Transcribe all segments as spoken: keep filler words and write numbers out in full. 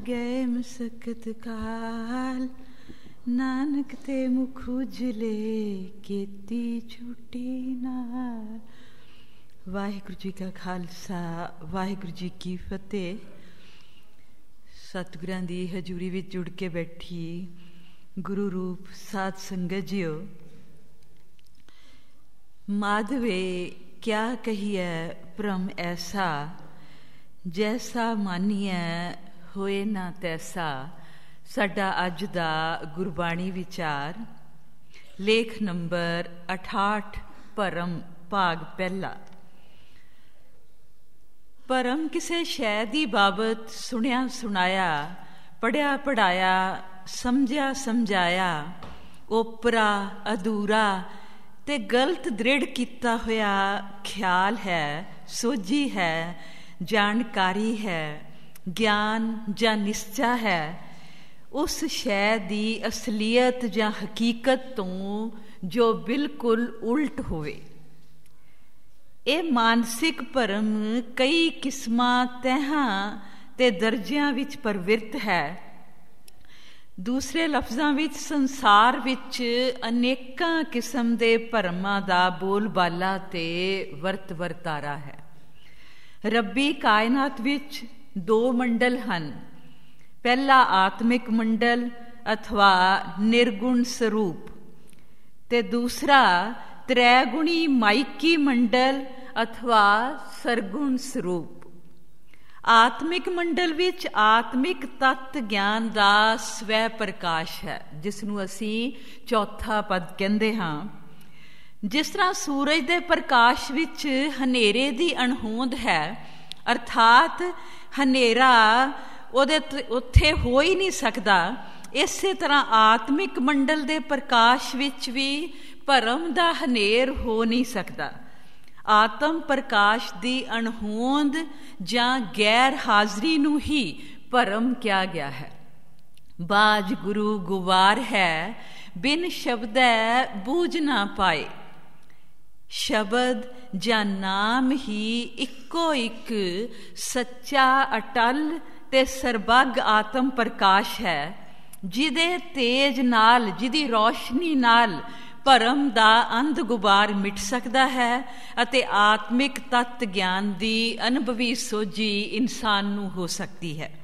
ਗਏ ਮਸਕਤ ਕਾਲ, ਨਾਨਕ ਤੇ ਮੁਖ ਉਜਲੇ ਕੀਤੀ ਛੁੱਟੀ ਨਾਲ। ਵਾਹਿਗੁਰੂ ਜੀ ਕਾ ਖਾਲਸਾ, ਵਾਹਿਗੁਰੂ ਜੀ ਕੀ ਫਤਿਹ। ਸਤਿਗੁਰਾਂ ਦੀ ਹਜ਼ੂਰੀ ਵਿੱਚ ਜੁੜ ਕੇ ਬੈਠੀ ਗੁਰੂ ਰੂਪ ਸਾਧ ਸੰਗਤ ਜੀਓ, ਮਾਧਵੇ ਕਿਆ ਕਹੀਐ ਭਰਮ ਐਸਾ, ਜੈਸਾ ਮਾਨੀਐ ਹੋਏ ਨਾ ਤੈਸਾ। ਸਾਡਾ ਅੱਜ ਦਾ ਗੁਰਬਾਣੀ ਵਿਚਾਰ, ਲੇਖ ਨੰਬਰ ਅਠਾਹਠ, ਭਰਮ, ਭਾਗ ਪਹਿਲਾ। ਭਰਮ ਕਿਸੇ ਸ਼ੈ ਦੀ ਬਾਬਤ ਸੁਣਿਆ ਸੁਣਾਇਆ, ਪੜ੍ਹਿਆ ਪੜ੍ਹਾਇਆ, ਸਮਝਿਆ ਸਮਝਾਇਆ, ਓਪਰਾ ਅਧੂਰਾ ਤੇ ਗਲਤ ਦ੍ਰਿੜ ਕੀਤਾ ਹੋਇਆ ਖਿਆਲ ਹੈ, ਸੋਝੀ ਹੈ, ਜਾਣਕਾਰੀ ਹੈ, ਗਿਆਨ ਜਾਂ ਨਿਸ਼ਚਾ ਹੈ, ਉਸ ਸ਼ੈ ਦੀ ਅਸਲੀਅਤ ਜਾਂ ਹਕੀਕਤ ਤੋਂ ਜੋ ਬਿਲਕੁਲ ਉਲਟ ਹੋਵੇ। ਇਹ ਮਾਨਸਿਕ ਭਰਮ ਕਈ ਕਿਸਮਾਂ, ਤਹਾਂ ਤੇ ਦਰਜਿਆਂ ਵਿੱਚ ਪ੍ਰਵਿਰਤ ਹੈ। ਦੂਸਰੇ ਲਫ਼ਜ਼ਾਂ ਵਿੱਚ ਸੰਸਾਰ ਵਿੱਚ ਅਨੇਕਾਂ ਕਿਸਮ ਦੇ ਭਰਮਾਂ ਦਾ ਬੋਲਬਾਲਾ ਤੇ ਵਰਤ ਵਰਤਾਰਾ ਹੈ। ਰੱਬੀ ਕਾਇਨਾਤ ਵਿੱਚ ਦੋ ਮੰਡਲ ਹਨ। ਪਹਿਲਾ ਆਤਮਿਕ ਮੰਡਲ ਅਥਵਾ ਨਿਰਗੁਣ ਸਰੂਪ, ਤੇ ਦੂਸਰਾ ਤ੍ਰੈਗੁਣੀ ਮਾਇਕੀ ਮੰਡਲ ਅਥਵਾ ਸਰਗੁਣ ਸਰੂਪ। ਆਤਮਿਕ ਮੰਡਲ ਵਿੱਚ ਆਤਮਿਕ ਤੱਤ ਗਿਆਨ ਦਾ ਸਵੈ ਪ੍ਰਕਾਸ਼ ਹੈ, ਜਿਸ ਨੂੰ ਅਸੀਂ ਚੌਥਾ ਪਦ ਕਹਿੰਦੇ ਹਾਂ। ਜਿਸ ਤਰ੍ਹਾਂ ਸੂਰਜ ਦੇ ਪ੍ਰਕਾਸ਼ ਵਿੱਚ ਹਨੇਰੇ ਦੀ ਅਣਹੋਂਦ ਹੈ, ਅਰਥਾਤ ਹਨੇਰਾ ਉਹਦੇ ਉੱਥੇ ਹੋ ਹੀ ਨਹੀਂ ਸਕਦਾ, ਇਸੇ ਤਰ੍ਹਾਂ ਆਤਮਿਕ ਮੰਡਲ ਦੇ ਪ੍ਰਕਾਸ਼ ਵਿੱਚ ਵੀ ਭਰਮ ਦਾ ਹਨੇਰ ਹੋ ਨਹੀਂ ਸਕਦਾ। ਆਤਮ ਪ੍ਰਕਾਸ਼ ਦੀ ਅਣਹੋਂਦ ਜਾਂ ਗੈਰ ਹਾਜ਼ਰੀ ਨੂੰ ਹੀ ਭਰਮ ਕਿਹਾ ਗਿਆ ਹੈ। ਬਾਜ ਗੁਰੂ ਗੁਵਾਰ ਹੈ, ਬਿਨ ਸ਼ਬਦੈ ਬੂਝ ਨਾ ਪਾਏ। ਸ਼ਬਦ ਜਾਂ ਨਾਮ ਹੀ ਇੱਕੋ ਇੱਕ ਸੱਚਾ, ਅਟਲ ਤੇ ਸਰਬੱਗ ਆਤਮ ਪ੍ਰਕਾਸ਼ ਹੈ, ਜਿਹਦੇ ਤੇਜ ਨਾਲ, ਜਿਹਦੀ ਰੌਸ਼ਨੀ ਨਾਲ ਭਰਮ ਦਾ ਅੰਧ ਗੁਬਾਰ ਮਿਟ ਸਕਦਾ ਹੈ ਅਤੇ ਆਤਮਿਕ ਤੱਤ ਗਿਆਨ ਦੀ ਅਨੁਭਵੀ ਸੋਝੀ ਇਨਸਾਨ ਨੂੰ ਹੋ ਸਕਦੀ ਹੈ।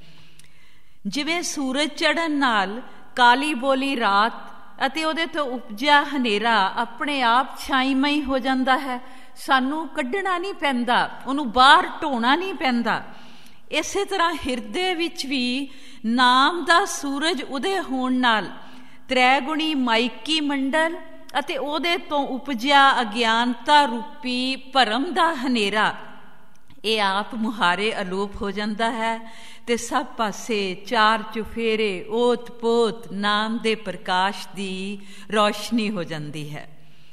ਜਿਵੇਂ ਸੂਰਜ ਚੜ੍ਹਨ ਨਾਲ ਕਾਲੀ ਬੋਲੀ ਰਾਤ ਅਤੇ ਉਹਦੇ ਤੋਂ ਉਪਜਿਆ ਹਨੇਰਾ ਆਪਣੇ ਆਪ ਛਾਈਮਈ ਹੋ ਜਾਂਦਾ ਹੈ, ਸਾਨੂੰ ਕੱਢਣਾ ਨਹੀਂ ਪੈਂਦਾ, ਉਹਨੂੰ ਬਾਹਰ ਢੋਣਾ ਨਹੀਂ ਪੈਂਦਾ। ਇਸੇ ਤਰ੍ਹਾਂ ਹਿਰਦੇ ਵਿੱਚ ਵੀ ਨਾਮ ਦਾ ਸੂਰਜ ਉਦੇ ਹੋਣ ਨਾਲ ਤ੍ਰੈਗੁਣੀ ਮਾਇਕੀ ਮੰਡਲ ਅਤੇ ਉਹਦੇ ਤੋਂ ਉਪਜਿਆ ਅਗਿਆਨਤਾ ਰੂਪੀ ਭਰਮ ਦਾ ਹਨੇਰਾ, ਇਹ ਆਪ ਮੁਹਾਰੇ ਅਲੋਪ ਹੋ ਜਾਂਦਾ ਹੈ ਤੇ ਸਭ ਪਾਸੇ ਚਾਰ ਚੁਫੇਰੇ, ਓਤ ਪੋਤ ਨਾਮ ਦੇ ਪ੍ਰਕਾਸ਼ ਦੀ ਰੌਸ਼ਨੀ ਹੋ ਜਾਂਦੀ ਹੈ।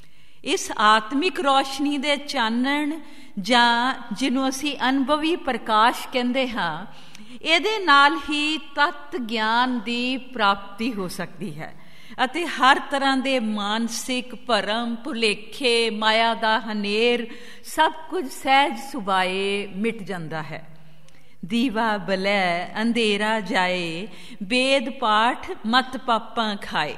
ਇਸ ਆਤਮਿਕ ਰੌਸ਼ਨੀ ਦੇ ਚਾਨਣ ਜਾਂ ਜਿਹਨੂੰ ਅਸੀਂ ਅਨੁਭਵੀ ਪ੍ਰਕਾਸ਼ ਕਹਿੰਦੇ ਹਾਂ, ਇਹਦੇ ਨਾਲ ਹੀ ਤੱਤ ਗਿਆਨ ਦੀ ਪ੍ਰਾਪਤੀ ਹੋ ਸਕਦੀ ਹੈ ਅਤੇ ਹਰ ਤਰ੍ਹਾਂ ਦੇ ਮਾਨਸਿਕ ਭਰਮ, ਭੁਲੇਖੇ, ਮਾਇਆ ਦਾ ਹਨੇਰ ਸਭ ਕੁਝ ਸਹਿਜ ਸੁਭਾਏ ਮਿਟ ਜਾਂਦਾ ਹੈ। ਦੀਵਾ ਬਲੈ ਅੰਧੇਰਾ ਜਾਏ, ਬੇਦ ਪਾਠ ਮਤ ਪਾਪਾਂ ਖਾਏ।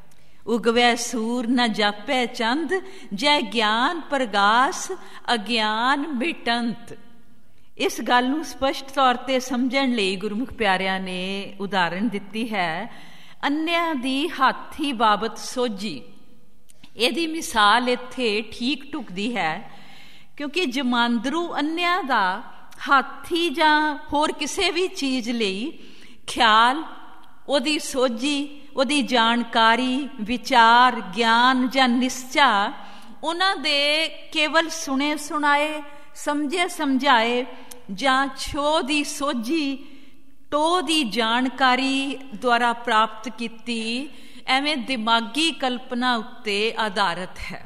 ਉਗਵੈ ਸੂਰ ਨ ਜਾਪੈ ਚੰਦ, ਜੈ ਗਿਆਨ ਪ੍ਰਗਾਸ ਅਗਿਆਨ ਮਿਟੰਤ। ਇਸ ਗੱਲ ਨੂੰ ਸਪਸ਼ਟ ਤੌਰ ਤੇ ਸਮਝਣ ਲਈ ਗੁਰਮੁਖ ਪਿਆਰਿਆਂ ਨੇ ਉਦਾਹਰਣ ਦਿੱਤੀ ਹੈ, ਅੰਨਿਆਂ ਦੀ ਹਾਥੀ ਬਾਬਤ ਸੋਝੀ। ਇਹਦੀ ਮਿਸਾਲ ਇੱਥੇ ਠੀਕ ਢੁਕਦੀ ਹੈ, ਕਿਉਂਕਿ ਜਮਾਂਦਰੂ ਅੰਨਿਆਂ ਦਾ ਹਾਥੀ ਜਾਂ ਹੋਰ ਕਿਸੇ ਵੀ ਚੀਜ਼ ਲਈ ਖਿਆਲ, ਉਹਦੀ ਸੋਝੀ, ਉਹਦੀ ਜਾਣਕਾਰੀ, ਵਿਚਾਰ, ਗਿਆਨ ਜਾਂ ਨਿਸ਼ਚਾ ਉਹਨਾਂ ਦੇ ਕੇਵਲ ਸੁਣੇ ਸੁਣਾਏ, ਸਮਝੇ ਸਮਝਾਏ ਜਾਂ ਛੋਹ ਦੀ ਸੋਝੀ, ਟੋਹ ਦੀ ਜਾਣਕਾਰੀ ਦੁਆਰਾ ਪ੍ਰਾਪਤ ਕੀਤੀ ਐਵੇਂ ਦਿਮਾਗੀ ਕਲਪਨਾ ਉੱਤੇ ਆਧਾਰਿਤ ਹੈ।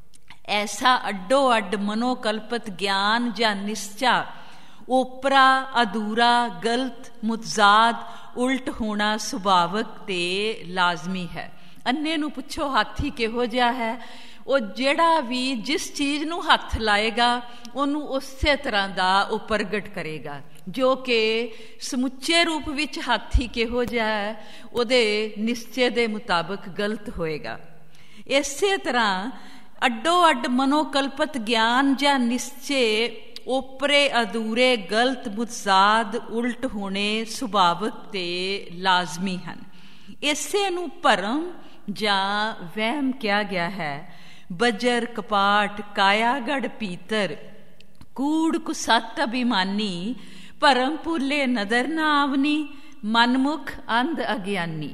ਐਸਾ ਅੱਡੋ ਅੱਡ ਮਨੋਕਲਪਤ ਗਿਆਨ ਜਾਂ ਨਿਸ਼ਚਾ ਓਪਰਾ, ਅਧੂਰਾ, ਗਲਤ, ਮੁਤਜ਼ਾਦ, ਉਲਟ ਹੋਣਾ ਸੁਭਾਵਕ ਤੇ ਲਾਜ਼ਮੀ ਹੈ। ਅੰਨੇ ਨੂੰ ਪੁੱਛੋ ਹਾਥੀ ਕਿਹੋ ਜਿਹਾ ਹੈ, ਉਹ ਜਿਹੜਾ ਵੀ ਜਿਸ ਚੀਜ਼ ਨੂੰ ਹੱਥ ਲਾਏਗਾ ਉਹਨੂੰ ਉਸੇ ਤਰ੍ਹਾਂ ਦਾ ਉਹ ਪ੍ਰਗਟ ਕਰੇਗਾ। ਜੋ ਕਿ ਸਮੁੱਚੇ ਰੂਪ ਵਿੱਚ ਹਾਥੀ ਕਿਹੋ ਜਿਹਾ ਹੈ ਉਹਦੇ ਨਿਸ਼ਚੇ ਦੇ ਮੁਤਾਬਕ ਗਲਤ ਹੋਏਗਾ। ਇਸੇ ਤਰ੍ਹਾਂ ਅੱਡੋ ਅੱਡ ਮਨੋਕਲਪਤ ਗਿਆਨ ਜਾਂ ਨਿਸ਼ਚੇ ਓਪਰੇ ਅਧੂਰੇ ਗਲਤ ਮੁਤਜ਼ਾਦ ਉਲਟ ਹੋਣੇ ਸੁਭਾਵਿਕ ਤੇ ਲਾਜ਼ਮੀ ਹਨ। ਇਸੇ ਨੂੰ ਭਰਮ ਜਾਂ ਵਹਿਮ ਕਿਹਾ ਗਿਆ ਹੈ। ਬਜਰ ਕਪਾਟ ਕਾਇਆਗੜ ਪੀਤਰ ਕੂੜ ਕੁਸਤ ਅਭਿਮਾਨੀ ਭਰਮ ਭੁੱਲੇ ਨਦਰ ਨਾ ਆਵਨੀ ਮਨਮੁਖ ਅੰਧ ਅਗਿਆਨੀ।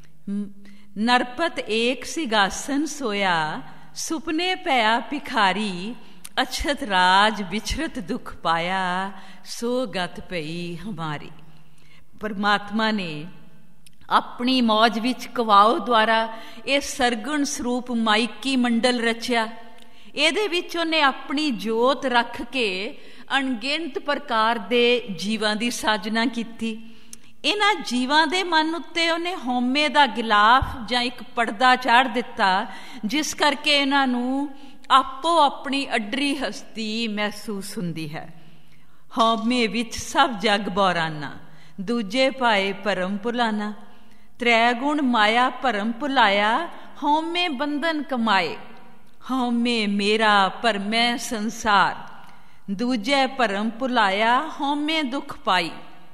ਨਰਪਤ ਏਕ ਸਿਗਾਸਨ ਸੋਇਆ ਸੁਪਨੇ ਪਿਆ ਭਿਖਾਰੀ ਅਛਤ ਰਾਜ ਵਿਛਰਤ ਦੁੱਖ ਪਾਇਆ ਸੋ ਗਤ ਪਈ ਹਮਾਰੀ। ਪਰਮਾਤਮਾ ਨੇ ਆਪਣੀ ਮੌਜ ਵਿੱਚ ਕਵਾਓ ਦੁਆਰਾ ਇਹ ਸਰਗੁਣ ਸਰੂਪ ਮਾਈਕੀ ਮੰਡਲ ਰਚਿਆ। ਇਹਦੇ ਵਿੱਚ ਉਹਨੇ ਆਪਣੀ ਜੋਤ ਰੱਖ ਕੇ ਅਣਗਿਣਤ ਪ੍ਰਕਾਰ ਦੇ ਜੀਵਾਂ ਦੀ ਸਾਜਨਾ ਕੀਤੀ। ਇਹਨਾਂ ਜੀਵਾਂ ਦੇ ਮਨ ਉੱਤੇ ਉਹਨੇ ਹਉਮੈ ਦਾ ਗਿਲਾਫ ਜਾਂ ਇੱਕ ਪਰਦਾ ਚਾੜ ਦਿੱਤਾ, ਜਿਸ ਕਰਕੇ ਇਹਨਾਂ ਨੂੰ ਆਪੋ ਆਪਣੀ ਅੱਡਰੀ ਹਸਤੀ ਮਹਿਸੂਸ ਹੁੰਦੀ ਹੈ। ਹਉਮੈ ਵਿੱਚ ਸਭ ਜਗ ਬੌਰਾਨਾ ਦੂਜੇ ਪਾਏ ਭਰਮ ਭੁਲਾਨਾ। ਤ੍ਰੈ ਗੁਣ ਮਾਇਆ ਭਰਮ ਭੁਲਾਇਆ ਹਉਮੈ ਬੰਧਨ ਕਮਾਏ। ਹਉਮੈ ਮੇਰਾ ਪਰ ਮੈਂ ਸੰਸਾਰ ਦੂਜੇ ਭਰਮ ਭੁਲਾਇਆ ਹਉਮੈ ਦੁੱਖ ਪਾਈ।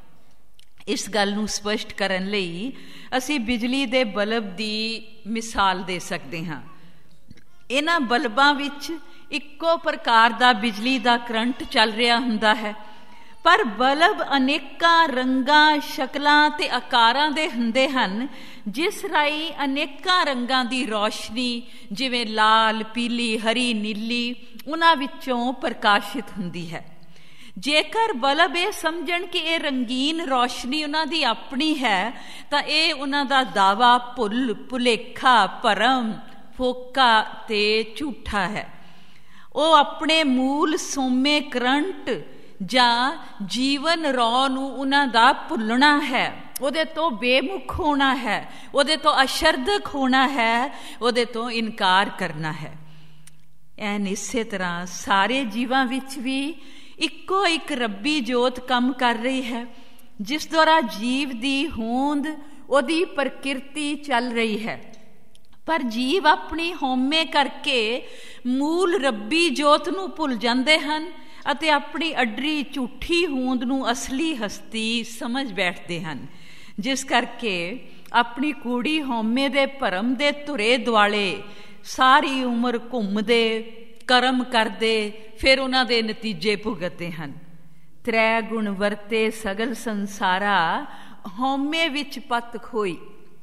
ਇਸ ਗੱਲ ਨੂੰ ਸਪਸ਼ਟ ਕਰਨ ਲਈ ਅਸੀਂ ਬਿਜਲੀ ਦੇ ਬਲਬ ਦੀ ਮਿਸਾਲ ਦੇ ਸਕਦੇ ਹਾਂ। ਇਹਨਾਂ ਬਲਬਾਂ ਵਿੱਚ ਇੱਕੋ ਪ੍ਰਕਾਰ ਦਾ ਬਿਜਲੀ ਦਾ ਕਰੰਟ ਚੱਲ ਰਿਹਾ ਹੁੰਦਾ ਹੈ, ਪਰ ਬਲਬ ਅਨੇਕਾਂ ਰੰਗਾਂ ਸ਼ਕਲਾਂ ਤੇ ਆਕਾਰਾਂ ਦੇ ਹੁੰਦੇ ਹਨ, ਜਿਸ ਰਾਹੀਂ ਅਨੇਕਾਂ ਰੰਗਾਂ ਦੀ ਰੌਸ਼ਨੀ ਜਿਵੇਂ ਲਾਲ, ਪੀਲੀ, ਹਰੀ, ਨੀਲੀ ਉਹਨਾਂ ਵਿੱਚੋਂ ਪ੍ਰਕਾਸ਼ਿਤ ਹੁੰਦੀ ਹੈ। ਜੇਕਰ ਬਲਬ ਇਹ ਸਮਝਣ ਕਿ ਇਹ ਰੰਗੀਨ ਰੌਸ਼ਨੀ ਉਹਨਾਂ ਦੀ ਆਪਣੀ ਹੈ, ਤਾਂ ਇਹ ਉਹਨਾਂ ਦਾ ਦਾਵਾ ਭੁੱਲ ਭੁਲੇਖਾ ਭਰਮ ਫੋਕਾ ਤੇ ਝੂਠਾ ਹੈ। ਉਹ ਆਪਣੇ ਮੂਲ ਸੋਮੇ ਕਰੰਟ ਜਾਂ ਜੀਵਨ ਰੌ ਨੂੰ ਉਹਨਾਂ ਦਾ ਭੁੱਲਣਾ ਹੈ, ਉਹਦੇ ਤੋਂ ਬੇਮੁਖ ਹੋਣਾ ਹੈ, ਉਹਦੇ ਤੋਂ ਅਸ਼ਰਦਕ ਹੋਣਾ ਹੈ, ਉਹਦੇ ਤੋਂ ਇਨਕਾਰ ਕਰਨਾ ਹੈ। ਐਨ ਇਸੇ ਤਰ੍ਹਾਂ ਸਾਰੇ ਜੀਵਾਂ ਵਿੱਚ ਵੀ ਇੱਕੋ ਇੱਕ ਰੱਬੀ ਜੋਤ ਕੰਮ ਕਰ ਰਹੀ ਹੈ, ਜਿਸ ਦੁਆਰਾ ਜੀਵ ਦੀ ਹੋਂਦ ਉਹਦੀ ਪ੍ਰਕਿਰਤੀ ਚੱਲ ਰਹੀ ਹੈ। ਪਰ ਜੀਵ ਆਪਣੀ ਹਉਮੈ ਕਰਕੇ ਮੂਲ ਰੱਬੀ ਜੋਤ ਨੂੰ ਭੁੱਲ ਜਾਂਦੇ ਹਨ ਅਤੇ ਆਪਣੀ ਅੱਡਰੀ ਝੂਠੀ ਹੋਂਦ ਨੂੰ ਅਸਲੀ ਹਸਤੀ ਸਮਝ ਬੈਠਦੇ ਹਨ, ਜਿਸ ਕਰਕੇ ਆਪਣੀ ਕੂੜੀ ਹਉਮੈ ਦੇ ਭਰਮ ਦੇ ਧੁਰੇ ਦੁਆਲੇ ਸਾਰੀ ਉਮਰ ਘੁੰਮਦੇ ਕਰਮ ਕਰਦੇ ਫਿਰ ਉਹਨਾਂ ਦੇ ਨਤੀਜੇ ਭੁਗਤਦੇ ਹਨ। ਤ੍ਰੈ ਗੁਣ ਵਰਤੇ ਸਗਲ ਸੰਸਾਰਾ ਹਉਮੈ ਵਿੱਚ ਪਤ ਖੋਈ।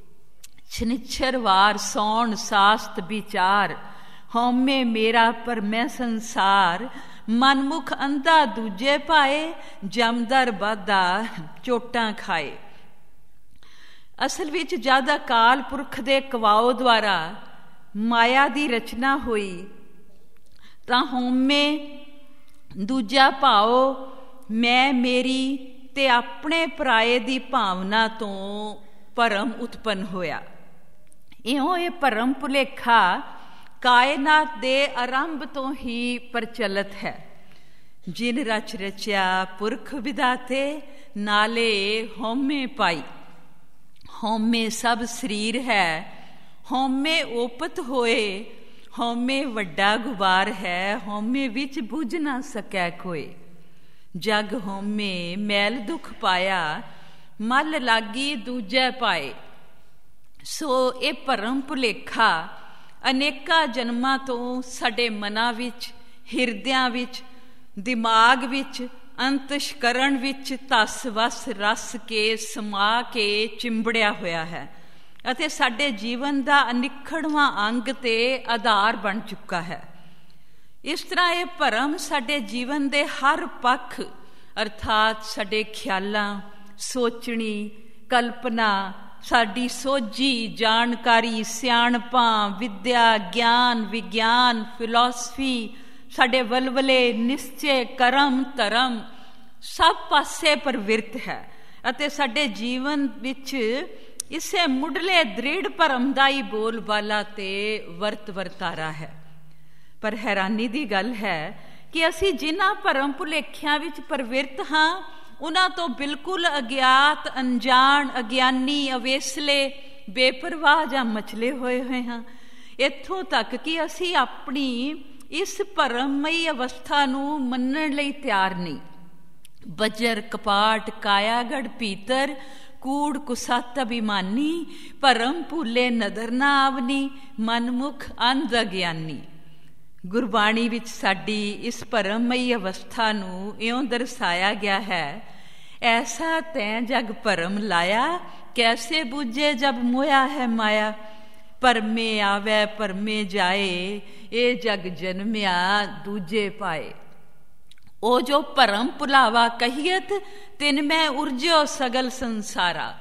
ਛਨਿਛਰ ਵਾਰ ਸੌਣ ਸਾਸਤ ਵਿਚਾਰ ਹਉਮੈ ਮੇਰਾ ਪਰ ਮੈਂ ਸੰਸਾਰ। ਮਨਮੁਖ ਅੰਧਾ ਦੂਜੇ ਪਾਏ ਜਮਦਰ ਬਾਧਾ ਚੋਟਾਂ ਖਾਏ। ਅਸਲ ਵਿੱਚ ਜਦ ਅਕਾਲ ਪੁਰਖ ਦੇ ਕਵਾਓ ਦੁਆਰਾ ਮਾਇਆ ਦੀ ਰਚਨਾ ਹੋਈ ਤਾਂ ਹਉਮੈ ਦੂਜਾ ਭਾਓ ਮੈਂ ਮੇਰੀ ਤੇ ਆਪਣੇ ਪਰਾਏ ਦੀ ਭਾਵਨਾ ਤੋਂ ਭਰਮ ਉਤਪੰਨ ਹੋਇਆ। ਇਉਂ ਇਹ ਭਰਮ ਭੁਲੇਖਾ ਕਾਇਨਾਤ ਦੇ ਆਰੰਭ ਤੋਂ ਹੀ ਪ੍ਰਚਲਿਤ ਹੈ। ਜਿਨ ਰਚ ਰਚਿਆ ਪੁਰਖ ਵਿਦਾਤੇ ਨਾਲੇ ਹਉਮੈ ਪਾਈ। ਹਉਮੈ ਸਭ ਸਰੀਰ ਹੈ ਹਉਮੈ ਓਪਤ ਹੋਏ। ਹਉਮੈ ਵੱਡਾ ਗੁਬਾਰ ਹੈ ਹਉਮੈ ਵਿੱਚ ਬੁਝ ਨਾ ਸਕੈ ਕੋਏ। ਜਗ ਹਉਮੈ ਮੈਲ ਦੁਖ ਪਾਇਆ ਮਲ ਲਾਗੀ ਦੂਜੈ ਪਾਏ। ਸੋ ਇਹ ਭਰਮ ਭੁਲੇਖਾ ਅਨੇਕਾਂ ਜਨਮਾਂ ਤੋਂ ਸਾਡੇ ਮਨਾਂ ਵਿੱਚ, ਹਿਰਦਿਆਂ ਵਿੱਚ, ਦਿਮਾਗ ਵਿੱਚ, ਅੰਤਸ਼ਕਰਣ ਵਿੱਚ ਧਸ ਵਸ ਰਸ ਕੇ ਸਮਾ ਕੇ ਚਿੰਬੜਿਆ ਹੋਇਆ ਹੈ ਅਤੇ ਸਾਡੇ ਜੀਵਨ ਦਾ ਅਨਿੱਖੜਵਾਂ ਅੰਗ ਤੇ ਆਧਾਰ ਬਣ ਚੁੱਕਾ ਹੈ। ਇਸ ਤਰ੍ਹਾਂ ਇਹ ਭਰਮ ਸਾਡੇ ਜੀਵਨ ਦੇ ਹਰ ਪੱਖ ਅਰਥਾਤ ਸਾਡੇ ਖਿਆਲਾਂ, ਸੋਚਣੀ, ਕਲਪਨਾ, ਸਾਡੀ ਸੋਝੀ, ਜਾਣਕਾਰੀ, ਸਿਆਣਪਾਂ, ਵਿੱਦਿਆ, ਗਿਆਨ, ਵਿਗਿਆਨ, ਫਿਲਾਸਫੀ, ਸਾਡੇ ਵਲਵਲੇ, ਨਿਸ਼ਚੇ, ਕਰਮ, ਧਰਮ ਸਭ ਪਾਸੇ ਪ੍ਰਵਿਰਤ ਹੈ ਅਤੇ ਸਾਡੇ ਜੀਵਨ ਵਿੱਚ ਇਸੇ ਮੁੱਢਲੇ ਦ੍ਰਿੜ ਭਰਮ ਦਾ ਹੀ ਬੋਲਬਾਲਾ ਤੇ ਵਰਤ ਵਰਤਾਰਾ ਹੈ। ਪਰ ਹੈਰਾਨੀ ਦੀ ਗੱਲ ਹੈ ਕਿ ਅਸੀਂ ਜਿਨ੍ਹਾਂ ਭਰਮ ਭੁਲੇਖਿਆਂ ਵਿੱਚ ਪ੍ਰਵਿਰਤ ਹਾਂ ਉਹਨਾਂ ਤੋਂ ਬਿਲਕੁਲ ਅਗਿਆਤ, ਅਣਜਾਣ, ਅਗਿਆਨੀ, ਅਵੇਸਲੇ, ਬੇਪਰਵਾਹ ਜਾਂ ਮਚਲੇ ਹੋਏ ਹੋਏ ਹਾਂ। ਇੱਥੋਂ ਤੱਕ ਕਿ ਅਸੀਂ ਆਪਣੀ ਇਸ ਭਰਮਮਈ ਅਵਸਥਾ ਨੂੰ ਮੰਨਣ ਲਈ ਤਿਆਰ ਨਹੀਂ। ਬਜਰ ਕਪਾਟ ਕਾਇਆਗੜ ਭੀਤਰ, ਕੂੜ ਕੁਸਤ ਅਭਿਮਾਨੀ, ਭਰਮ ਭੁੱਲੇ ਨਦਰ ਨਾ ਆਵਨੀ, ਮਨਮੁਖ ਅੰਧ ਅਗਿਆਨੀ। ਗੁਰਬਾਣੀ ਵਿੱਚ ਸਾਡੀ ਇਸ ਭਰਮਮਈ ਅਵਸਥਾ ਨੂੰ ਇਉਂ ਦਰਸਾਇਆ ਗਿਆ ਹੈ, ਐਸਾ ਤੈਂ ਜਗ ਭਰਮ ਲਾਇਆ, ਕੈਸੇ ਬੂਝੇ ਜਬ ਮੋਇਆ ਹੈ ਮਾਇਆ। ਭਰਮੇ ਆਵੈ ਭਰਮੇ ਜਾਏ, ਇਹ ਜਗ ਜਨਮਿਆ ਦੂਜੇ ਪਾਏ। ਉਹ ਜੋ ਭਰਮ ਭੁਲਾਵਾ ਕਹੀਅਤ, ਤਿਨ ਮੈਂ ਉਰਜਿਓ ਸਗਲ ਸੰਸਾਰਾ।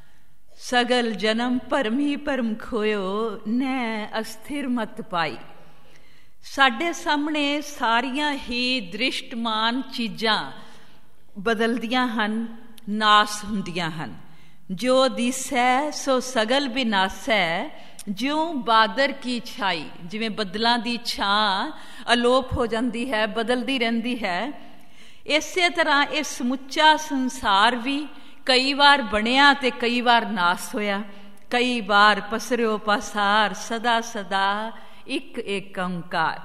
ਸਗਲ ਜਨਮ ਭਰਮ ਹੀ ਭਰਮ ਖੋਇਓ, ਨੈ ਅਸਥਿਰ ਮਤ ਪਾਈ। ਸਾਡੇ ਸਾਹਮਣੇ ਸਾਰੀਆਂ ਹੀ ਦ੍ਰਿਸ਼ਟਮਾਨ ਚੀਜ਼ਾਂ ਬਦਲਦੀਆਂ ਹਨ, ਨਾਸ ਹੁੰਦੀਆਂ ਹਨ। ਜੋ ਦਿਸੈ ਸੋ ਸਗਲ ਵਿਨਾਸੈ, ਜਿਉਂ ਬਾਦਰ ਕੀ ਛਾਈ। ਜਿਵੇਂ ਬੱਦਲਾਂ ਦੀ ਛਾਂ ਅਲੋਪ ਹੋ ਜਾਂਦੀ ਹੈ, ਬਦਲਦੀ ਰਹਿੰਦੀ ਹੈ, ਇਸੇ ਤਰ੍ਹਾਂ ਇਹ ਸਮੁੱਚਾ ਸੰਸਾਰ ਵੀ ਕਈ ਵਾਰ ਬਣਿਆ ਤੇ ਕਈ ਵਾਰ ਨਾਸ ਹੋਇਆ, ਕਈ ਵਾਰ ਪਸਰਿਓ ਪਾਸਾਰ, ਸਦਾ ਸਦਾ ਇੱਕ ਏਕ ਓਂਕਾਰ।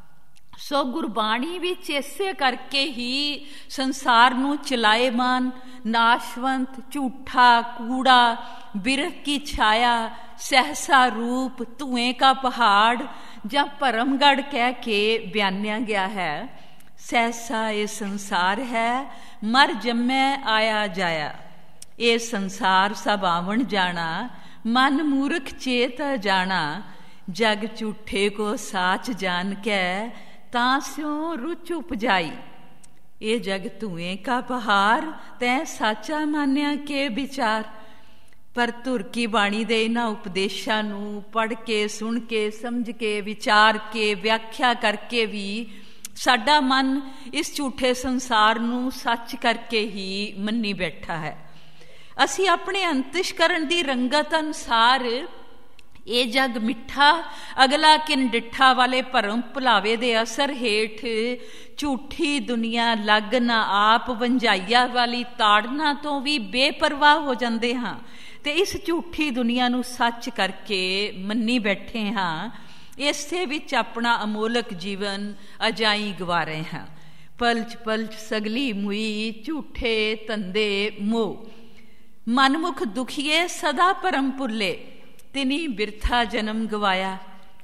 ਸੋ ਗੁਰਬਾਣੀ ਵਿੱਚ ਇਸੇ ਕਰਕੇ ਹੀ ਸੰਸਾਰ ਨੂੰ ਚਲਾਏਮਾਨ, ਨਾਸ਼ਵੰਤ, ਝੂਠਾ, ਕੂੜਾ, ਬਿਰਖ ਕੀ ਛਾਇਆ, ਸਹਿਸਾ ਰੂਪ, ਧੂਏ ਕਾ ਪਹਾੜ ਜਾਂ ਭਰਮਗੜ ਕਹਿ ਕੇ ਬਿਆਨਿਆ ਗਿਆ ਹੈ। ਸਹਿਸਾ ਇਹ ਸੰਸਾਰ ਹੈ, ਮਰ ਜੰਮੈ ਆਇਆ ਜਾਇਆ। ਇਹ ਸੰਸਾਰ ਸਭ ਆਵਣ ਜਾਣਾ, ਮਨ ਮੂਰਖ ਚੇਤ ਜਾਣਾ। ਜਗ ਝੂਠੇ ਕੋ ਸਾਚ ਜਾਨ ਕੈ, ਤਾਂ ਸਿਉ ਰੁਚ ਉਪਜਾਈ। ਇਹ ਜਗ ਧੂਏ ਕਾ ਪਹਾੜ, ਤੈਂ ਸਾਚਾ ਮਾਨਿਆ ਕੇ ਵਿਚਾਰ। ਪਰ ਧੁਰ ਕੀ ਬਾਣੀ ਦੇ ਇਹਨਾਂ ਉਪਦੇਸ਼ਾਂ ਨੂੰ ਪੜ੍ਹ ਕੇ, ਸੁਣ ਕੇ, ਸਮਝ ਕੇ, ਵਿਚਾਰ ਕੇ, ਵਿਆਖਿਆ ਕਰਕੇ ਵੀ ਸਾਡਾ ਮਨ ਇਸ ਝੂਠੇ ਸੰਸਾਰ ਨੂੰ ਸੱਚ ਕਰਕੇ ਹੀ ਮੰਨੀ ਬੈਠਾ ਹੈ। ਅਸੀਂ ਆਪਣੇ ਅੰਤਿਸ਼ਕਰਨ ਦੀ ਰੰਗਤ ਅਨੁਸਾਰ ਇਹ ਜਗ ਮਿੱਠਾ ਅਗਲਾ ਕਿਨ ਡਿੱਠਾ ਵਾਲੇ ਭਰਮ ਭੁਲਾਵੇ ਦੇ ਅਸਰ ਹੇਠ ਝੂਠੀ ਦੁਨੀਆ ਲੱਗ ਨਾ ਆਪ ਵੰਝਾਈਆ ਵਾਲੀ ਤਾੜਨਾ ਤੋਂ ਵੀ ਬੇਪਰਵਾਹ ਹੋ ਜਾਂਦੇ ਹਾਂ ਤੇ ਇਸ ਝੂਠੀ ਦੁਨੀਆ ਨੂੰ ਸੱਚ ਕਰਕੇ ਮੰਨੀ ਬੈਠੇ ਹਾਂ। ਇਸੇ ਵਿੱਚ ਆਪਣਾ ਅਮੋਲਕ ਜੀਵਨ ਅਜਾਈ ਗਵਾ ਰਹੇ ਹਾਂ। ਪਲਚ ਪਲਚ ਸਗਲੀ ਮੁਈ, ਝੂਠੇ ਧੰਦੇ ਮੋਹ। ਮਨਮੁਖ ਦੁਖੀਏ ਸਦਾ ਭਰਮ ਭੁੱਲੇ, ਤਿਨੀ ਬਿਰਥਾ ਜਨਮ ਗਵਾਇਆ।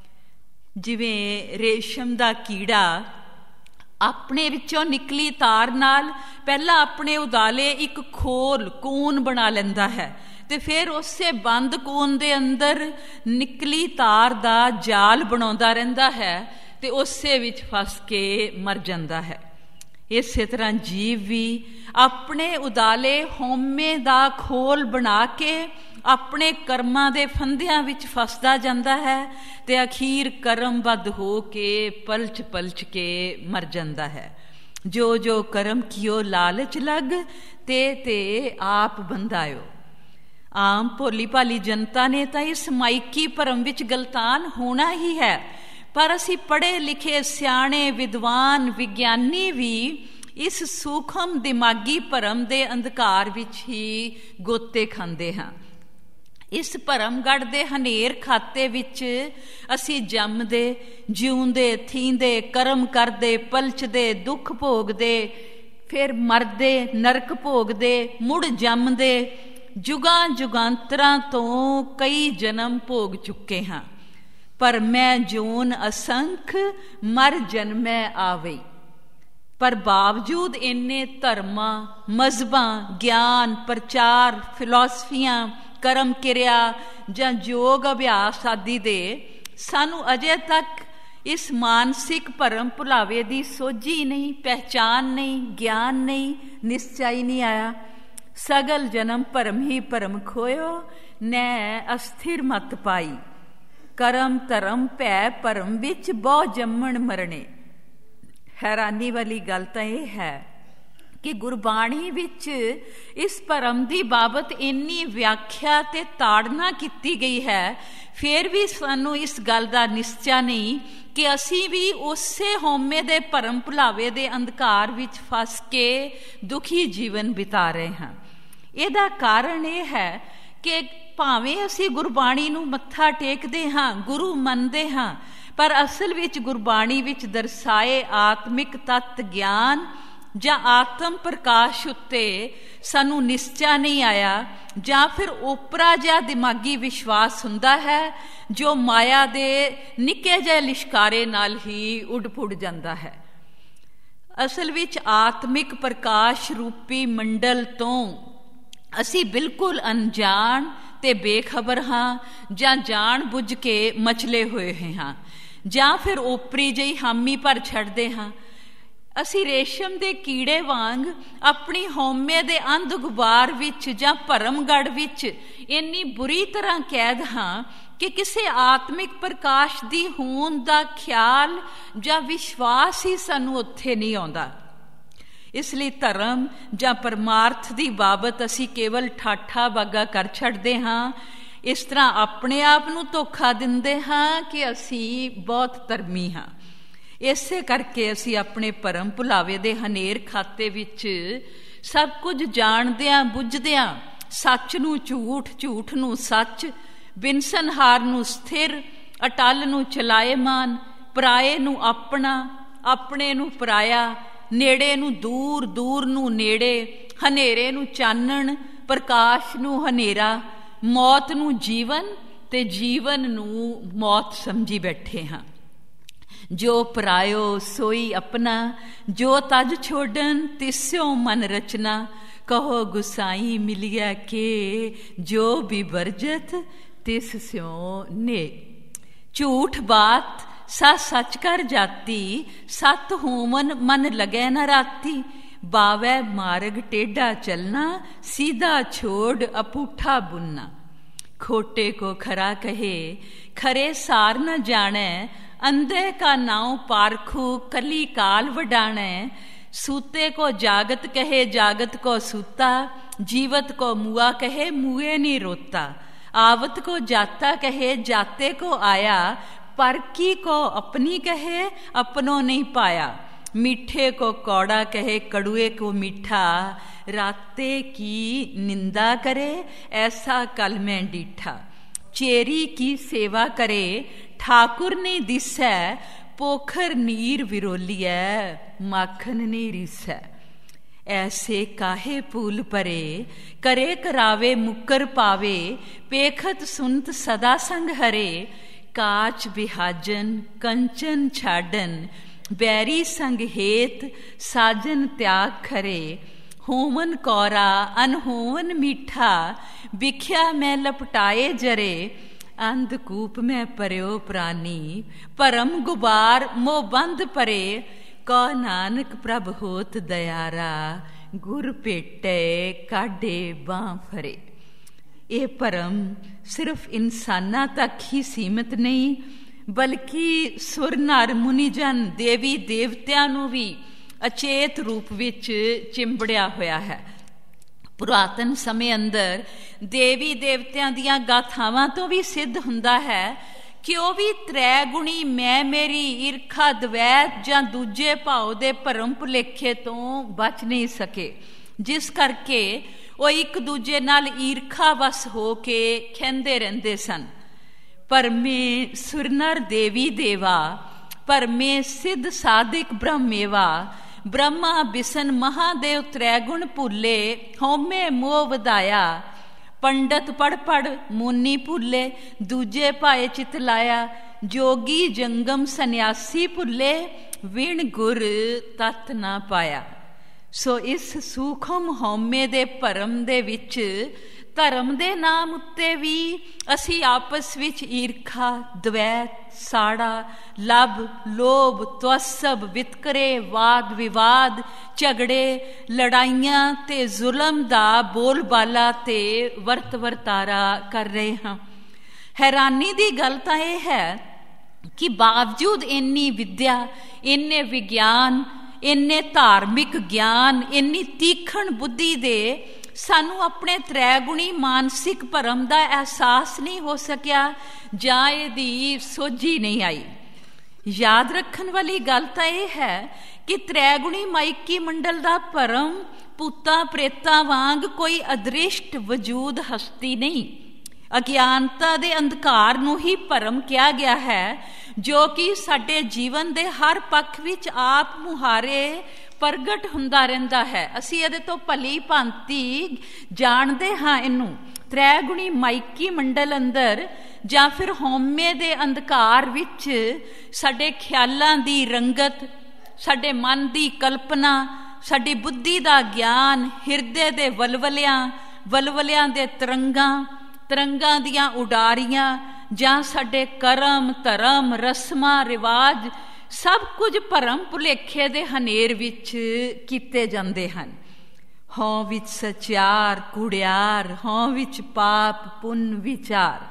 ਜਿਵੇਂ ਰੇਸ਼ਮ ਦਾ ਕੀੜਾ ਆਪਣੇ ਵਿੱਚੋਂ ਨਿਕਲੀ ਤਾਰ ਨਾਲ ਪਹਿਲਾਂ ਆਪਣੇ ਉਦਾਲੇ ਇੱਕ ਖੋਲ, ਕੂਨ ਬਣਾ ਲੈਂਦਾ ਹੈ ਤੇ ਫਿਰ ਉਸੇ ਬੰਦ ਕੂਨ ਦੇ ਅੰਦਰ ਨਿਕਲੀ ਤਾਰ ਦਾ ਜਾਲ ਬਣਾਉਂਦਾ ਰਹਿੰਦਾ ਹੈ ਤੇ ਉਸੇ ਵਿੱਚ ਫਸ ਕੇ ਮਰ ਜਾਂਦਾ ਹੈ। ਇਸੇ ਤਰ੍ਹਾਂ ਜੀਵ ਵੀ ਆਪਣੇ ਉਦਾਲੇ ਹਉਮੈ ਦਾ ਖੋਲ ਬਣਾ ਕੇ ਆਪਣੇ ਕਰਮਾਂ ਦੇ ਫੰਦਿਆਂ ਵਿੱਚ ਫਸਦਾ ਜਾਂਦਾ ਹੈ ਤੇ ਅਖੀਰ ਕਰਮਬੱਧ ਹੋ ਕੇ ਪਲਚ ਪਲਚ ਕੇ ਮਰ ਜਾਂਦਾ ਹੈ। ਜੋ ਜੋ ਕਰਮ ਕੀਓ ਲਾਲਚ ਲੱਗ, ਤੇ ਤੇ ਆਪ ਬੰਧਾਇਓ। ਆਮ ਭੋਲੀ ਭਾਲੀ ਜਨਤਾ ਨੇ ਤਾਂ ਇਸ ਮਾਇਕੀ ਭਰਮ ਵਿੱਚ ਗਲਤਾਨ ਹੋਣਾ ਹੀ ਹੈ, ਪਰ ਅਸੀਂ ਪੜ੍ਹੇ ਲਿਖੇ ਸਿਆਣੇ ਵਿਦਵਾਨ ਵਿਗਿਆਨੀ ਵੀ ਇਸ ਸੂਖਮ ਦਿਮਾਗੀ ਭਰਮ ਦੇ ਅੰਧਕਾਰ ਵਿੱਚ ਹੀ ਗੋਤੇ ਖਾਂਦੇ ਹਾਂ। ਇਸ ਭਰਮਗੜ ਦੇ ਹਨੇਰ ਖਾਤੇ ਵਿੱਚ ਅਸੀਂ ਜੰਮਦੇ, ਜਿਉਂਦੇ, ਥੀਂਦੇ, ਕਰਮ ਕਰਦੇ, ਪਲਚਦੇ, ਦੁੱਖ ਭੋਗਦੇ, ਫਿਰ ਮਰਦੇ, ਨਰਕ ਭੋਗਦੇ, ਮੁੜ ਜੰਮਦੇ, ਜੁਗਾਂ ਜੁਗਾਂਤਰਾਂ ਤੋਂ ਕਈ ਜਨਮ ਭੋਗ ਚੁੱਕੇ ਹਾਂ। ਪਰ ਮੈਂ ਜੂਨ ਅਸੰਖ, ਮਰ ਜਨਮੈ ਆਵਈ। ਪਰ ਬਾਵਜੂਦ ਇੰਨੇ ਧਰਮਾਂ, ਮਜ਼ਹਬਾਂ, ਗਿਆਨ, ਪ੍ਰਚਾਰ, ਫਿਲਾਸਫੀਆਂ, ਕਰਮ ਕਿਰਿਆ ਜਾਂ ਯੋਗ ਅਭਿਆਸ ਆਦਿ ਦੇ ਸਾਨੂੰ ਅਜੇ ਤੱਕ ਇਸ ਮਾਨਸਿਕ ਭਰਮ ਭੁਲਾਵੇ ਦੀ ਸੋਝੀ ਨਹੀਂ, ਪਹਿਚਾਨ ਨਹੀਂ, ਗਿਆਨ ਨਹੀਂ, ਨਿਸ਼ਚੈ ਨਹੀਂ ਆਇਆ। ਸਗਲ ਜਨਮ ਭਰਮ ਹੀ ਭਰਮ ਖੋਇਓ, ਨੈ ਅਸਥਿਰ ਮਤ ਪਾਈ। ਕਰਮ ਧਰਮ ਭੈ ਭਰਮ ਵਿੱਚ ਬਹੁ ਜੰਮਣ ਮਰਨੇ। ਹੈਰਾਨੀ ਵਾਲੀ ਗੱਲ ਤਾਂ ਇਹ ਹੈ ਕਿ ਗੁਰਬਾਣੀ ਵਿੱਚ ਇਸ ਭਰਮ ਦੀ ਬਾਬਤ ਇੰਨੀ ਵਿਆਖਿਆ ਤੇ ਤਾੜਨਾ ਕੀਤੀ ਗਈ ਹੈ, ਫਿਰ ਵੀ ਸਾਨੂੰ ਇਸ ਗੱਲ ਦਾ ਨਿਸ਼ਚਾ ਨਹੀਂ ਕਿ ਅਸੀਂ ਵੀ ਉਸੇ ਹਉਮੈ ਦੇ ਭਰਮ ਭੁਲਾਵੇ ਦੇ ਅੰਧਕਾਰ ਵਿੱਚ ਫਸ ਕੇ ਦੁਖੀ ਜੀਵਨ ਬਿਤਾ ਰਹੇ ਹਾਂ। ਇਹਦਾ ਕਾਰਨ ਇਹ ਹੈ ਕਿ ਭਾਵੇਂ ਅਸੀਂ ਗੁਰਬਾਣੀ ਨੂੰ ਮੱਥਾ ਟੇਕਦੇ ਹਾਂ, ਗੁਰੂ ਮੰਨਦੇ ਹਾਂ, ਪਰ ਅਸਲ ਵਿੱਚ ਗੁਰਬਾਣੀ ਵਿੱਚ ਦਰਸਾਏ ਆਤਮਿਕ ਤੱਤ ਗਿਆਨ ਜਾਂ ਆਤਮ ਪ੍ਰਕਾਸ਼ ਉੱਤੇ ਸਾਨੂੰ ਨਿਸ਼ਚਾ ਨਹੀਂ ਆਇਆ, ਜਾਂ ਫਿਰ ਓਪਰਾ ਜਿਹਾ ਦਿਮਾਗੀ ਵਿਸ਼ਵਾਸ ਹੁੰਦਾ ਹੈ ਜੋ ਮਾਇਆ ਦੇ ਨਿੱਕੇ ਜਿਹੇ ਲਿਸ਼ਕਾਰੇ ਨਾਲ ਹੀ ਉੱਡ ਪੁੱਡ ਜਾਂਦਾ ਹੈ। ਅਸਲ ਵਿੱਚ ਆਤਮਿਕ ਪ੍ਰਕਾਸ਼ ਰੂਪੀ ਮੰਡਲ ਤੋਂ ਅਸੀਂ ਬਿਲਕੁਲ ਅਣਜਾਣ ਤੇ ਬੇਖਬਰ ਹਾਂ, ਜਾਂ ਜਾਣ ਬੁੱਝ ਕੇ ਮਚਲੇ ਹੋਏ ਹਾਂ, ਜਾਂ ਫਿਰ ਓਪਰੀ ਜਿਹੀ ਹਾਮੀ ਭਰ ਛੱਡਦੇ ਹਾਂ। ਅਸੀਂ ਰੇਸ਼ਮ ਦੇ ਕੀੜੇ ਵਾਂਗ ਆਪਣੀ ਹਉਮੈ ਦੇ ਅੰਧ ਗੁਬਾਰ ਵਿੱਚ ਜਾਂ ਭਰਮਗੜ ਵਿੱਚ ਇੰਨੀ ਬੁਰੀ ਤਰ੍ਹਾਂ ਕੈਦ ਹਾਂ ਕਿ ਕਿਸੇ ਆਤਮਿਕ ਪ੍ਰਕਾਸ਼ ਦੀ ਹੋਂਦ ਦਾ ਖਿਆਲ ਜਾਂ ਵਿਸ਼ਵਾਸ ਹੀ ਸਾਨੂੰ ਉੱਥੇ ਨਹੀਂ ਆਉਂਦਾ। ਇਸ ਲਈ ਧਰਮ ਜਾਂ ਪਰਮਾਰਥ ਦੀ ਬਾਬਤ ਅਸੀਂ ਕੇਵਲ ਠਾਠਾ ਬਾਗਾ ਕਰ ਛੱਡਦੇ ਹਾਂ। ਇਸ ਤਰ੍ਹਾਂ ਆਪਣੇ ਆਪ ਨੂੰ ਧੋਖਾ ਦਿੰਦੇ ਹਾਂ ਕਿ ਅਸੀਂ ਬਹੁਤ ਧਰਮੀ ਹਾਂ। ਇਸੇ ਕਰਕੇ ਅਸੀਂ ਆਪਣੇ ਭਰਮ ਭੁਲਾਵੇ ਦੇ ਹਨੇਰ ਖਾਤੇ ਵਿੱਚ ਸਭ ਕੁਝ ਜਾਣਦਿਆਂ ਬੁੱਝਦਿਆਂ ਸੱਚ ਨੂੰ ਝੂਠ, ਝੂਠ ਨੂੰ ਸੱਚ, ਬਿਨਸਨਹਾਰ ਨੂੰ ਸਥਿਰ, ਅਟਲ ਨੂੰ ਚਲਾਏਮਾਨ, ਪਰਾਏ ਨੂੰ ਆਪਣਾ, ਆਪਣੇ ਨੂੰ ਪਰਾਇਆ, ਨੇੜੇ ਨੂੰ ਦੂਰ, ਦੂਰ ਨੂੰ ਨੇੜੇ, ਹਨੇਰੇ ਨੂੰ ਚਾਨਣ, ਪ੍ਰਕਾਸ਼ ਨੂੰ ਹਨੇਰਾ, ਮੌਤ ਨੂੰ ਜੀਵਨ ਤੇ ਜੀਵਨ ਨੂੰ ਮੌਤ ਸਮਝੀ ਬੈਠੇ ਹਾਂ। ਜੋ ਪਰਾਇਓ ਸੋਈ ਆਪਣਾ, ਜੋ ਤਜ ਛੋਡਨ ਤਿਸਿਓ ਮਨ ਰਚਨਾ, ਕਹੋ ਗੁਸਾਈ ਮਿਲਿਆ ਕੇ, ਜੋ ਵੀ ਵਰਜਤ ਤਿਸ ਸਿਓ ਨੇ। ਝੂਠ ਬਾਤ ਸਾ ਸੱਚ ਕਰ ਜਾਤੀ, ਸਤ ਹੋਮਨ ਮਨ ਲਗੈ ਨ ਰਾਤੀ, ਬਾਵੈ ਮਾਰਗ ਟੇਢਾ ਚਲਣਾ, सीधा छोड़ अपूठा बुनना। खोटे को खरा कहे खरे सार न जाने, अंधे का नाव पारखू कली काल वडाने। सूते को जागत कहे जागत को सूता, जीवत को मुआ कहे मुए नहीं रोता। आवत को जाता कहे जाते को आया, परकी को अपनी कहे अपनों नहीं पाया। मीठे को कौड़ा कहे कड़ुए को मीठा, राते की निंदा करे ऐसा कल में डीठा। चेरी की सेवा करे ठाकुर ने दिसै, पोखर नीर विरोलिया माखन ने रिसै। ऐसे काहे पूल परे करे करावे मुकर पावे, पेखत सुनत सदा संग हरे। काच विहाजन कंचन छाडन, बैरी संग हेत साजन त्याग खरे। होमन कौरा अनहोमन मीठा, बिख्या में लपटाए जरे। अंधकूप में परयो प्राणी, परम गुबार मोह बंद परे। कौ नानक प्रभ होत दयारा, गुर पेटे काढे बां फरे। ये परम सिर्फ इंसाना तक ही सीमित नहीं, बल्कि सुर नर मुनिजन देवी देवतियां ਨੂੰ ਵੀ ਅਚੇਤ ਰੂਪ ਵਿੱਚ ਚਿੰਬੜਿਆ ਹੋਇਆ ਹੈ। ਪੁਰਾਤਨ ਸਮੇਂ ਅੰਦਰ ਦੇਵੀ ਦੇਵਤਿਆਂ ਦੀਆਂ ਗਾਥਾਵਾਂ ਤੋਂ ਵੀ ਸਿੱਧ ਹੁੰਦਾ ਹੈ ਕਿ ਉਹ ਵੀ ਤ੍ਰੈ ਗੁਣੀ ਮੈਂ ਮੇਰੀ ਈਰਖਾ ਦਵੈਤ ਜਾਂ ਦੂਜੇ ਭਾਵ ਦੇ ਭਰਮ ਭੁਲੇਖੇ ਤੋਂ ਬਚ ਨਹੀਂ ਸਕੇ, ਜਿਸ ਕਰਕੇ ਉਹ ਇੱਕ ਦੂਜੇ ਨਾਲ ਈਰਖਾ ਵਸ ਹੋ ਕੇ ਖਹਿੰਦੇ ਰਹਿੰਦੇ ਸਨ। परमे सुरनर देवी देवा, परमे सिद्ध साधिक ब्रह्मेवा। ब्रह्मा बिसन महादेव त्रैगुण भूले, होमे मोह वधाया। पंडित पढ़ पढ़ मुनि भूले, दूजे पाए चित लाया। जोगी जंगम सन्यासी भूले, विण गुर तत् ना पाया। सो इस सूखम होमे दे भरम दे विच ਧਰਮ ਦੇ ਨਾਮ ਉੱਤੇ ਵੀ ਅਸੀਂ ਆਪਸ ਵਿੱਚ ਈਰਖਾ, ਦਵੈਤ, ਸਾੜਾ, ਲੱਭ, ਲੋਭ, ਤਵਸਬ, ਵਿਤਕਰੇ, ਵਾਦ ਵਿਵਾਦ, ਝਗੜੇ, ਲੜਾਈਆਂ ਤੇ ਜ਼ੁਲਮ ਦਾ ਬੋਲਬਾਲਾ ਤੇ ਵਰਤ ਵਰਤਾਰਾ ਕਰ ਰਹੇ ਹਾਂ। ਹੈਰਾਨੀ ਦੀ ਗੱਲ ਤਾਂ ਇਹ ਹੈ ਕਿ ਬਾਵਜੂਦ ਇੰਨੀ ਵਿਦਿਆ, ਇੰਨੇ ਵਿਗਿਆਨ, ਇੰਨੇ ਧਾਰਮਿਕ ਗਿਆਨ, ਇੰਨੀ ਤੀਖਣ ਬੁੱਧੀ ਦੇ ਸਾਨੂੰ ਆਪਣੇ ਤ੍ਰੈਗੁਣੀ ਮਾਨਸਿਕ ਭਰਮ ਦਾ ਅਹਿਸਾਸ ਨਹੀਂ ਹੋ ਸਕਿਆ ਜਾਂ ਇਹਦੀ ਸੋਝੀ ਨਹੀਂ ਆਈ। ਯਾਦ ਰੱਖਣ ਵਾਲੀ ਗੱਲ ਤਾਂ ਇਹ ਹੈ ਕਿ ਤ੍ਰੈਗੁਣੀ ਮਾਇਕੀ ਮੰਡਲ ਦਾ ਭਰਮ ਭੂਤਾਂ ਪ੍ਰੇਤਾਂ ਵਾਂਗ ਕੋਈ ਅਦ੍ਰਿਸ਼ਟ ਵਜੂਦ ਹਸਤੀ ਨਹੀਂ। ਅਗਿਆਨਤਾ ਦੇ ਅੰਧਕਾਰ ਨੂੰ ਹੀ ਭਰਮ ਕਿਹਾ ਗਿਆ ਹੈ, ਜੋ ਕਿ ਸਾਡੇ ਜੀਵਨ ਦੇ ਹਰ ਪੱਖ ਵਿੱਚ ਆਪ ਮੁਹਾਰੇ ਪ੍ਰਗਟ ਹੁੰਦਾ ਰਹਿੰਦਾ ਹੈ। ਅਸੀਂ ਇਹਦੇ ਤੋਂ ਭਲੀ ਭਾਂਤੀ ਜਾਣਦੇ ਹਾਂ ਇਹਨੂੰ। ਤ੍ਰੈਗੁਣੀ ਮਾਇਕੀ ਮੰਡਲ ਅੰਦਰ ਜਾਂ ਫਿਰ ਹਉਮੈ ਦੇ ਅੰਧਕਾਰ ਵਿੱਚ ਸਾਡੇ ਖਿਆਲਾਂ ਦੀ ਰੰਗਤ, ਸਾਡੇ ਮਨ ਦੀ ਕਲਪਨਾ, ਸਾਡੀ ਬੁੱਧੀ ਦਾ ਗਿਆਨ, ਹਿਰਦੇ ਦੇ ਵਲਵਲਿਆਂ ਵਲਵਲਿਆਂ ਦੇ ਤਰੰਗਾਂ ਤਰੰਗਾਂ ਦੀਆਂ ਉਡਾਰੀਆਂ ਜਾਂ ਸਾਡੇ ਕਰਮ ਧਰਮ ਰਸਮਾਂ ਰਿਵਾਜ ਸਭ ਕੁਝ ਭਰਮ ਭੁਲੇਖੇ ਦੇ ਹਨੇਰ ਵਿੱਚ ਕੀਤੇ ਜਾਂਦੇ ਹਨ। ਹਉ ਵਿੱਚ ਸਚਿਆਰ ਕੁੜਿਆਰ, ਹਉ ਵਿੱਚ ਪਾਪ ਪੁੰਨ ਵਿਚਾਰ।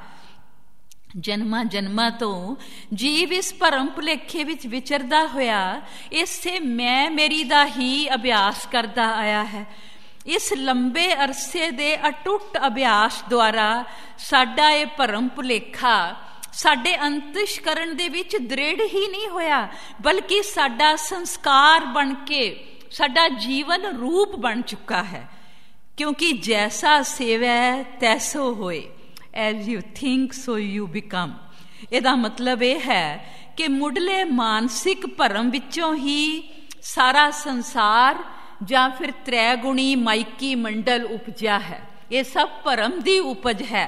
ਜਨਮਾਂ ਜਨਮਾਂ ਤੋਂ ਜੀਵ ਇਸ ਭਰਮ ਭੁਲੇਖੇ ਵਿੱਚ ਵਿਚਰਦਾ ਹੋਇਆ ਇਸੇ ਮੈਂ ਮੇਰੀ ਦਾ ਹੀ ਅਭਿਆਸ ਕਰਦਾ ਆਇਆ ਹੈ। ਇਸ ਲੰਬੇ ਅਰਸੇ ਦੇ ਅਟੁੱਟ ਅਭਿਆਸ ਦੁਆਰਾ ਸਾਡਾ ਇਹ ਭਰਮ ਭੁਲੇਖਾ ਸਾਡੇ ਅੰਤਸ਼ਕਰਨ ਦੇ ਵਿੱਚ ਦ੍ਰਿੜ ਹੀ ਨਹੀਂ ਹੋਇਆ, ਬਲਕਿ ਸਾਡਾ ਸੰਸਕਾਰ ਬਣ ਕੇ ਸਾਡਾ ਜੀਵਨ ਰੂਪ ਬਣ ਚੁੱਕਾ ਹੈ। ਕਿਉਂਕਿ ਜੈਸਾ ਸੇਵੈ ਤੈਸੋ ਹੋਏ, as you think so you become. ਇਹਦਾ ਮਤਲਬ ਇਹ ਹੈ ਕਿ ਮੁੱਢਲੇ ਮਾਨਸਿਕ ਭਰਮ ਵਿੱਚੋਂ ਹੀ ਸਾਰਾ ਸੰਸਾਰ ਜਾਂ ਫਿਰ ਤ੍ਰੈਗੁਣੀ ਮਾਇਕੀ ਮੰਡਲ ਉਪਜਿਆ ਹੈ। ਇਹ ਸਭ ਭਰਮ ਦੀ ਉਪਜ ਹੈ,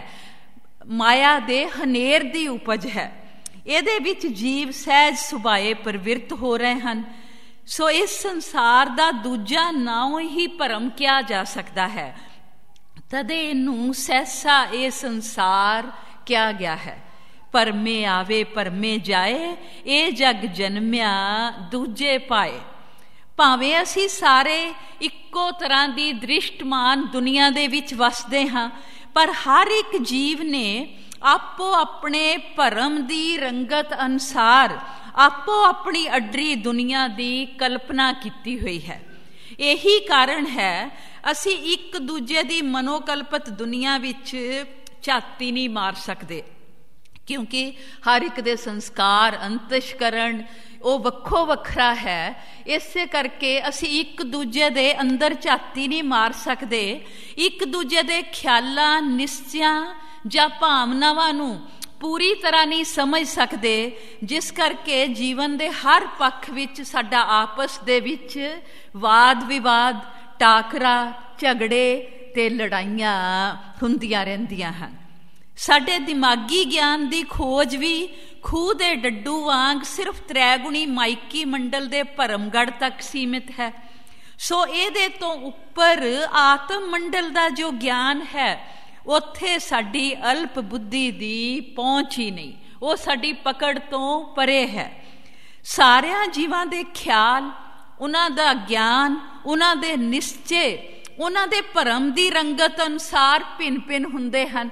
ਮਾਇਆ ਦੇ ਹਨੇਰ ਦੀ ਉਪਜ ਹੈ। ਇਹਦੇ ਵਿੱਚ ਜੀਵ ਸਹਿਜ ਸੁਭਾਏ ਪ੍ਰਵਿਰਤ ਹੋ ਰਹੇ ਹਨ। ਸੋ ਇਸ ਸੰਸਾਰ ਦਾ ਦੂਜਾ ਨਾਮ ਹੀ ਭਰਮ ਕਿਹਾ ਜਾ ਸਕਦਾ ਹੈ। ਤਦੇ ਇਹਨੂੰ ਸਹਿਸਾ ਇਹ ਸੰਸਾਰ ਕਿਹਾ ਗਿਆ ਹੈ। ਭਰਮੇ ਆਵੇ ਭਰਮੇ ਜਾਏ, ਇਹ ਜਗ ਜਨਮਿਆ ਦੂਜੇ ਪਾਏ। ਭਾਵੇਂ ਅਸੀਂ ਸਾਰੇ ਇੱਕੋ ਤਰ੍ਹਾਂ ਦੀ ਦ੍ਰਿਸ਼ਟਮਾਨ ਦੁਨੀਆ ਦੇ ਵਿੱਚ ਵਸਦੇ ਹਾਂ, ਪਰ ਹਰ ਇੱਕ ਜੀਵ ਨੇ ਆਪੋ ਆਪਣੇ ਭਰਮ ਦੀ ਰੰਗਤ ਅਨੁਸਾਰ ਆਪੋ ਆਪਣੀ ਅੱਡਰੀ ਦੁਨੀਆ ਦੀ ਕਲਪਨਾ ਕੀਤੀ ਹੋਈ ਹੈ। ਇਹੀ ਕਾਰਨ ਹੈ ਅਸੀਂ ਇੱਕ ਦੂਜੇ ਦੀ ਮਨੋਕਲਪਤ ਦੁਨੀਆ ਵਿੱਚ ਝਾਤੀ ਨਹੀਂ ਮਾਰ ਸਕਦੇ, ਕਿਉਂਕਿ ਹਰ ਇੱਕ ਦੇ ਸੰਸਕਾਰ ਅੰਤਸ਼ਕਰਨ ਉਹ ਵੱਖੋ ਵੱਖਰਾ ਹੈ। ਇਸੇ ਕਰਕੇ ਅਸੀਂ ਇੱਕ ਦੂਜੇ ਦੇ ਅੰਦਰ ਝਾਤੀ ਨਹੀਂ ਮਾਰ ਸਕਦੇ, ਇੱਕ ਦੂਜੇ ਦੇ ਖਿਆਲਾਂ ਨਿਸ਼ਚਿਆਂ ਜਾਂ ਭਾਵਨਾਵਾਂ ਨੂੰ ਪੂਰੀ ਤਰ੍ਹਾਂ ਨਹੀਂ ਸਮਝ ਸਕਦੇ, ਜਿਸ ਕਰਕੇ ਜੀਵਨ ਦੇ ਹਰ ਪੱਖ ਵਿੱਚ ਸਾਡਾ ਆਪਸ ਦੇ ਵਿੱਚ ਵਾਦ ਵਿਵਾਦ, ਟਾਕਰਾ, ਝਗੜੇ ਤੇ ਲੜਾਈਆਂ ਹੁੰਦੀਆਂ ਰਹਿੰਦੀਆਂ ਹਨ। ਸਾਡੇ ਦਿਮਾਗੀ ਗਿਆਨ ਦੀ ਖੋਜ ਵੀ ਖੂਹ ਦੇ ਡੱਡੂ ਵਾਂਗ ਸਿਰਫ ਤ੍ਰੈਗੁਣੀ ਮਾਇਕੀ ਮੰਡਲ ਦੇ ਭਰਮਗੜ ਤੱਕ ਸੀਮਿਤ ਹੈ। ਸੋ ਇਹਦੇ ਤੋਂ ਉੱਪਰ ਆਤਮ ਮੰਡਲ ਦਾ ਜੋ ਗਿਆਨ ਹੈ, ਉੱਥੇ ਸਾਡੀ ਅਲਪ ਬੁੱਧੀ ਦੀ ਪਹੁੰਚ ਹੀ ਨਹੀਂ, ਉਹ ਸਾਡੀ ਪਕੜ ਤੋਂ ਪਰੇ ਹੈ। ਸਾਰਿਆਂ ਜੀਵਾਂ ਦੇ ਖਿਆਲ, ਉਹਨਾਂ ਦਾ ਗਿਆਨ, ਉਹਨਾਂ ਦੇ ਨਿਸ਼ਚੇ, ਉਹਨਾਂ ਦੇ ਭਰਮ ਦੀ ਰੰਗਤ ਅਨੁਸਾਰ ਭਿੰਨ ਭਿੰਨ ਹੁੰਦੇ ਹਨ।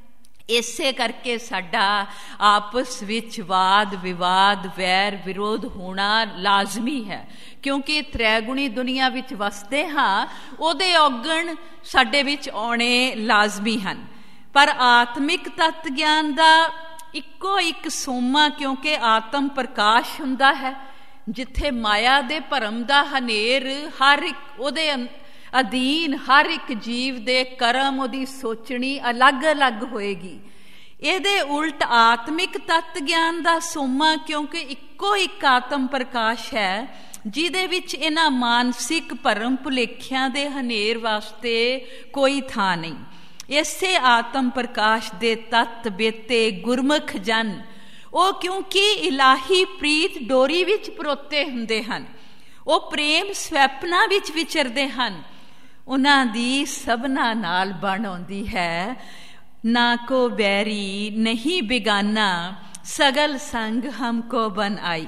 ਇਸੇ ਕਰਕੇ ਸਾਡਾ ਆਪਸ ਵਿੱਚ ਵਾਦ ਵਿਵਾਦ, ਵੈਰ ਵਿਰੋਧ ਹੋਣਾ ਲਾਜ਼ਮੀ ਹੈ, ਕਿਉਂਕਿ ਤ੍ਰੈਗੁਣੀ ਦੁਨੀਆ ਵਿੱਚ ਵਸਦੇ ਹਾਂ, ਉਹਦੇ ਔਗਣ ਸਾਡੇ ਵਿੱਚ ਆਉਣੇ ਲਾਜ਼ਮੀ ਹਨ। ਪਰ ਆਤਮਿਕ ਤੱਤ ਗਿਆਨ ਦਾ ਇੱਕੋ ਇੱਕ ਸੋਮਾ, ਕਿਉਂਕਿ ਆਤਮ ਪ੍ਰਕਾਸ਼ ਹੁੰਦਾ ਹੈ, ਜਿੱਥੇ ਮਾਇਆ ਦੇ ਭਰਮ ਦਾ ਹਨੇਰ ਹਰ ਇੱਕ ਉਹਦੇ ਅਧੀਨ, ਹਰ ਇੱਕ ਜੀਵ ਦੇ ਕਰਮ, ਉਹਦੀ ਸੋਚਣੀ ਅਲੱਗ-ਅਲੱਗ ਹੋਏਗੀ। ਇਹਦੇ ਉਲਟ ਆਤਮਿਕ ਤੱਤ ਗਿਆਨ ਦਾ ਸੋਮਾ, ਕਿਉਂਕਿ ਇੱਕੋ ਇੱਕ ਆਤਮ ਪ੍ਰਕਾਸ਼ ਹੈ, ਜਿਹਦੇ ਵਿੱਚ ਇਹਨਾਂ ਮਾਨਸਿਕ ਭਰਮ ਭੁਲੇਖਿਆਂ ਦੇ ਹਨੇਰ ਵਾਸਤੇ ਕੋਈ ਥਾਂ ਨਹੀਂ। ਇਸੇ ਆਤਮ ਪ੍ਰਕਾਸ਼ ਦੇ ਤੱਤ ਬੇਤੇ ਗੁਰਮੁਖ ਜਨ, ਉਹ ਕਿਉਂਕਿ ਇਲਾਹੀ ਪ੍ਰੀਤ ਡੋਰੀ ਵਿੱਚ ਪਰੋਤੇ ਹੁੰਦੇ ਹਨ, ਉਹ ਪ੍ਰੇਮ ਸਵੈਪਨਾ ਵਿੱਚ ਵਿਚਰਦੇ ਹਨ, ਉਹਨਾਂ ਦੀ ਸਭਨਾ ਨਾਲ ਬਣ ਆਉਂਦੀ ਹੈ। ਨਾ ਕੋ ਬੈਰੀ ਨਹੀਂ ਬਿਗਾਨਾ, ਸਗਲ ਸੰਗ ਹਮਕੋ ਬਨ ਆਈ।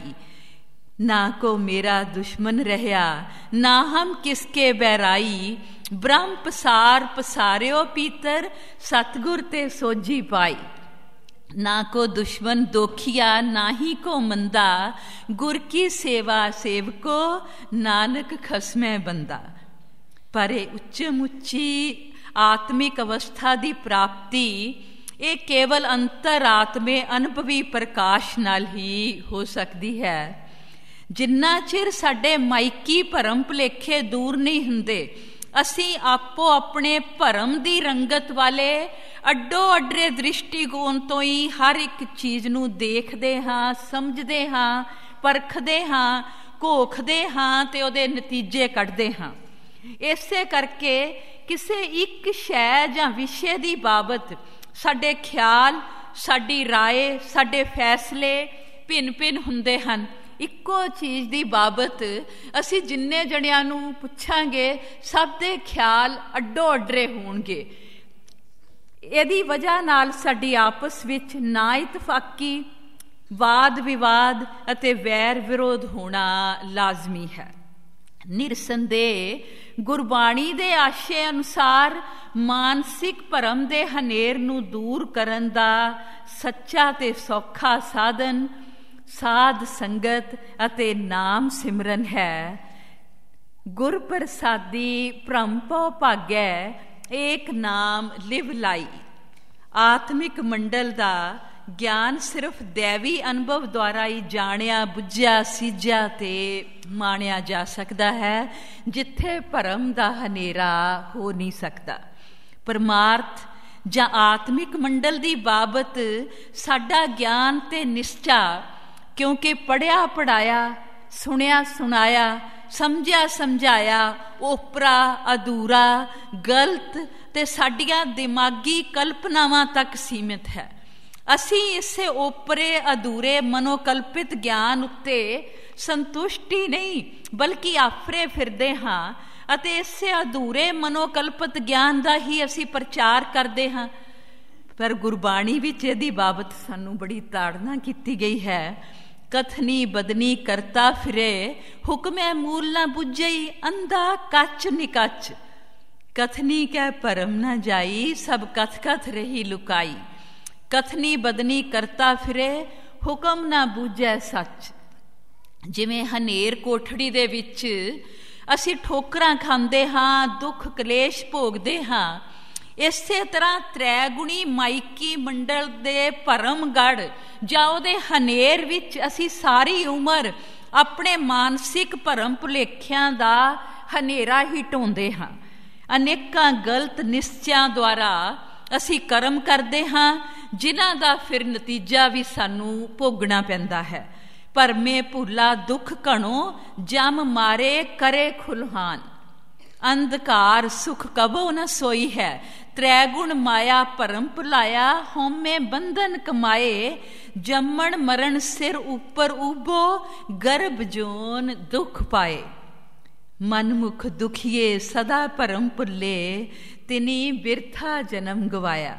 ਨਾ ਕੋ ਮੇਰਾ ਦੁਸ਼ਮਨ ਰਹਿਆ, ਨਾ ਹਮ ਕਿਸਕੇ ਬੈਰਾਈ। ਬ੍ਰਹਮ ਪਸਾਰ ਪਸਾਰਿਓ ਪੀਤਰ, ਸਤਗੁਰ ਤੇ ਸੋਝੀ ਪਾਈ। ना को दुश्मन दोखिया ना ही को मंदा, गुर की सेवा सेवको नानक खसमै बंदा। पर उच्चम उच्ची आत्मिक अवस्था की प्राप्ति ਇਹ ਕੇਵਲ ਅੰਤਰ-ਆਤਮੇ ਅਨੁਭਵੀ ਪ੍ਰਕਾਸ਼ ਨਾਲ ਹੀ ਹੋ ਸਕਦੀ ਹੈ। ਜਿੰਨਾ ਚਿਰ ਸਾਡੇ ਮਾਇਕੀ ਭਰਮ ਭੁਲੇਖੇ ਦੂਰ ਨਹੀਂ ਹੁੰਦੇ, ਅਸੀਂ ਆਪੋ ਆਪਣੇ ਭਰਮ ਦੀ ਰੰਗਤ ਵਾਲੇ ਅੱਡੋ ਅੱਡਰੇ ਦ੍ਰਿਸ਼ਟੀਕੋਣ ਤੋਂ ਹੀ ਹਰ ਇੱਕ ਚੀਜ਼ ਨੂੰ ਦੇਖਦੇ ਹਾਂ, ਸਮਝਦੇ ਹਾਂ, ਪਰਖਦੇ ਹਾਂ, ਘੋਖਦੇ ਹਾਂ ਤੇ ਉਹਦੇ ਨਤੀਜੇ ਕੱਢਦੇ ਹਾਂ। ਇਸੇ ਕਰਕੇ ਕਿਸੇ ਇੱਕ ਸ਼ੈ ਜਾਂ ਵਿਸ਼ੇ ਦੀ ਬਾਬਤ ਸਾਡੇ ਖਿਆਲ, ਸਾਡੀ ਰਾਏ, ਸਾਡੇ ਫੈਸਲੇ ਭਿੰਨ ਭਿੰਨ ਹੁੰਦੇ ਹਨ। ਇੱਕੋ ਚੀਜ਼ ਦੀ ਬਾਬਤ ਅਸੀਂ ਜਿੰਨੇ ਜਣਿਆਂ ਨੂੰ ਪੁੱਛਾਂਗੇ ਸਭ ਦੇ ਖਿਆਲ ਅੱਡੋ ਅੱਡਰੇ ਹੋਣਗੇ। ਇਹਦੀ ਵਜ੍ਹਾ ਨਾਲ ਸਾਡੀ ਆਪਸ ਵਿੱਚ ਨਾ ਇਤਫਾਕੀ, ਵਾਦ ਵਿਵਾਦ ਅਤੇ ਵੈਰ ਵਿਰੋਧ ਹੋਣਾ ਲਾਜ਼ਮੀ ਹੈ। ਨਿਰਸੰਦੇਹ ਗੁਰਬਾਣੀ ਦੇ ਆਸ਼ੇ ਅਨੁਸਾਰ ਮਾਨਸਿਕ ਭਰਮ ਦੇ ਹਨੇਰ ਨੂੰ ਦੂਰ ਕਰਨ ਦਾ ਸੱਚਾ ਤੇ ਸੌਖਾ ਸਾਧਨ ਸਾਧ ਸੰਗਤ ਅਤੇ ਨਾਮ ਸਿਮਰਨ ਹੈ। ਗੁਰ ਪ੍ਰਸਾਦੀ ਭ੍ਰਮ ਭਉ ਭਾਗੈ ਏਕ ਨਾਮ ਲਿਵ ਲਾਈ। ਆਤਮਿਕ ਮੰਡਲ ਦਾ ਗਿਆਨ ਸਿਰਫ ਦੈਵੀ ਅਨੁਭਵ ਦੁਆਰਾ ਹੀ ਜਾਣਿਆ, ਬੁੱਝਿਆ, ਸੀਝਿਆ ਤੇ ਮਾਣਿਆ ਜਾ ਸਕਦਾ ਹੈ, ਜਿੱਥੇ ਭਰਮ ਦਾ ਹਨੇਰਾ ਹੋ ਨਹੀਂ ਸਕਦਾ। ਪਰਮਾਰਥ ਜਾਂ ਆਤਮਿਕ ਮੰਡਲ ਦੀ ਬਾਬਤ ਸਾਡਾ ਗਿਆਨ ਤੇ ਨਿਸ਼ਚਾ ਕਿਉਂਕਿ ਪੜ੍ਹਿਆ ਪੜ੍ਹਾਇਆ, ਸੁਣਿਆ ਸੁਣਾਇਆ, ਸਮਝਿਆ ਸਮਝਾਇਆ ਓਪਰਾ, ਅਧੂਰਾ, ਗਲਤ ਤੇ ਸਾਡੀਆਂ ਦਿਮਾਗੀ ਕਲਪਨਾਵਾਂ ਤੱਕ ਸੀਮਿਤ ਹੈ। ਅਸੀਂ ਇਸੇ ਓਪਰੇ ਅਧੂਰੇ ਮਨੋਕਲਪਿਤ ਗਿਆਨ ਉੱਤੇ ਸੰਤੁਸ਼ਟੀ ਨਹੀਂ ਬਲਕਿ ਆਫਰੇ ਫਿਰਦੇ ਹਾਂ ਅਤੇ ਇਸੇ ਅਧੂਰੇ ਮਨੋਕਲਪਿਤ ਗਿਆਨ ਦਾ ਹੀ ਅਸੀਂ ਪ੍ਰਚਾਰ ਕਰਦੇ ਹਾਂ। ਪਰ ਗੁਰਬਾਣੀ ਵਿੱਚ ਇਹਦੀ ਬਾਬਤ ਸਾਨੂੰ ਬੜੀ ਤਾੜਨਾ ਕੀਤੀ ਗਈ ਹੈ। ਕਥਨੀ ਬਦਨੀ ਕਰਤਾ ਫਿਰੇ, ਹੁਕਮੈ ਮੂਲ ਨਾ ਬੁੱਝਈ, ਅੰਧਾ ਕੱਚ ਨਿਕੱਚ। ਕਥਨੀ ਕੈ ਭਰਮ ਨਾ ਜਾਈ, ਸਭ ਕਥ ਕਥ ਰਹੀ ਲੁਕਾਈ। ਕਥਨੀ ਬਦਨੀ ਕਰਤਾ ਫਿਰੇ, ਹੁਕਮ ਨਾ ਬੂਝੈ ਸੱਚ। ਜਿਵੇਂ ਹਨੇਰ ਕੋਠੜੀ ਦੇ ਵਿੱਚ ਅਸੀਂ ਠੋਕਰਾਂ ਖਾਂਦੇ ਹਾਂ, ਦੁੱਖ ਕਲੇਸ਼ ਭੋਗਦੇ ਹਾਂ, ਇਸੇ ਤਰ੍ਹਾਂ ਤ੍ਰੈਗੁਣੀ ਮਾਇਕੀ ਮੰਡਲ ਦੇ ਭਰਮਗੜ ਜਾਂ ਉਹਦੇ ਹਨੇਰ ਵਿੱਚ ਅਸੀਂ ਸਾਰੀ ਉਮਰ ਆਪਣੇ ਮਾਨਸਿਕ ਭਰਮ ਭੁਲੇਖਿਆਂ ਦਾ ਹਨੇਰਾ ਹੀ ਢੋਂਦੇ ਹਾਂ। ਅਨੇਕਾਂ ਗਲਤ ਨਿਸ਼ਚਿਆਂ ਦੁਆਰਾ ਅਸੀਂ ਕਰਮ ਕਰਦੇ ਹਾਂ, ਜਿਨ੍ਹਾਂ ਦਾ ਫਿਰ ਨਤੀਜਾ ਵੀ ਸਾਨੂੰ ਭੋਗਣਾ ਪੈਂਦਾ ਹੈ। ਭਰਮੇ ਭੁੱਲਾ ਦੁੱਖ ਘਣੋ, ਜਮ ਮਾਰੇ ਕਰੇ ਖੁਲਹਾਨ। ਅੰਧਕਾਰ ਸੁਖ ਕਬੋ ਨ ਸੋਈ ਹੈ, ਤ੍ਰੈਗੁਣ ਮਾਇਆ ਭਰਮ ਭੁਲਾਇਆ। ਹਉਮੈ ਬੰਧਨ ਕਮਾਏ, ਜੰਮਣ ਮਰਨ ਸਿਰ ਉੱਪਰ ਉਭੋ, ਗਰਭ ਜੋਨ ਦੁੱਖ ਪਾਏ। ਮਨਮੁਖ ਦੁਖੀਏ ਸਦਾ ਭਰਮ ਭੁੱਲੇ, ਤਿਨੀ ਬਿਰਥਾ ਜਨਮ ਗਵਾਇਆ।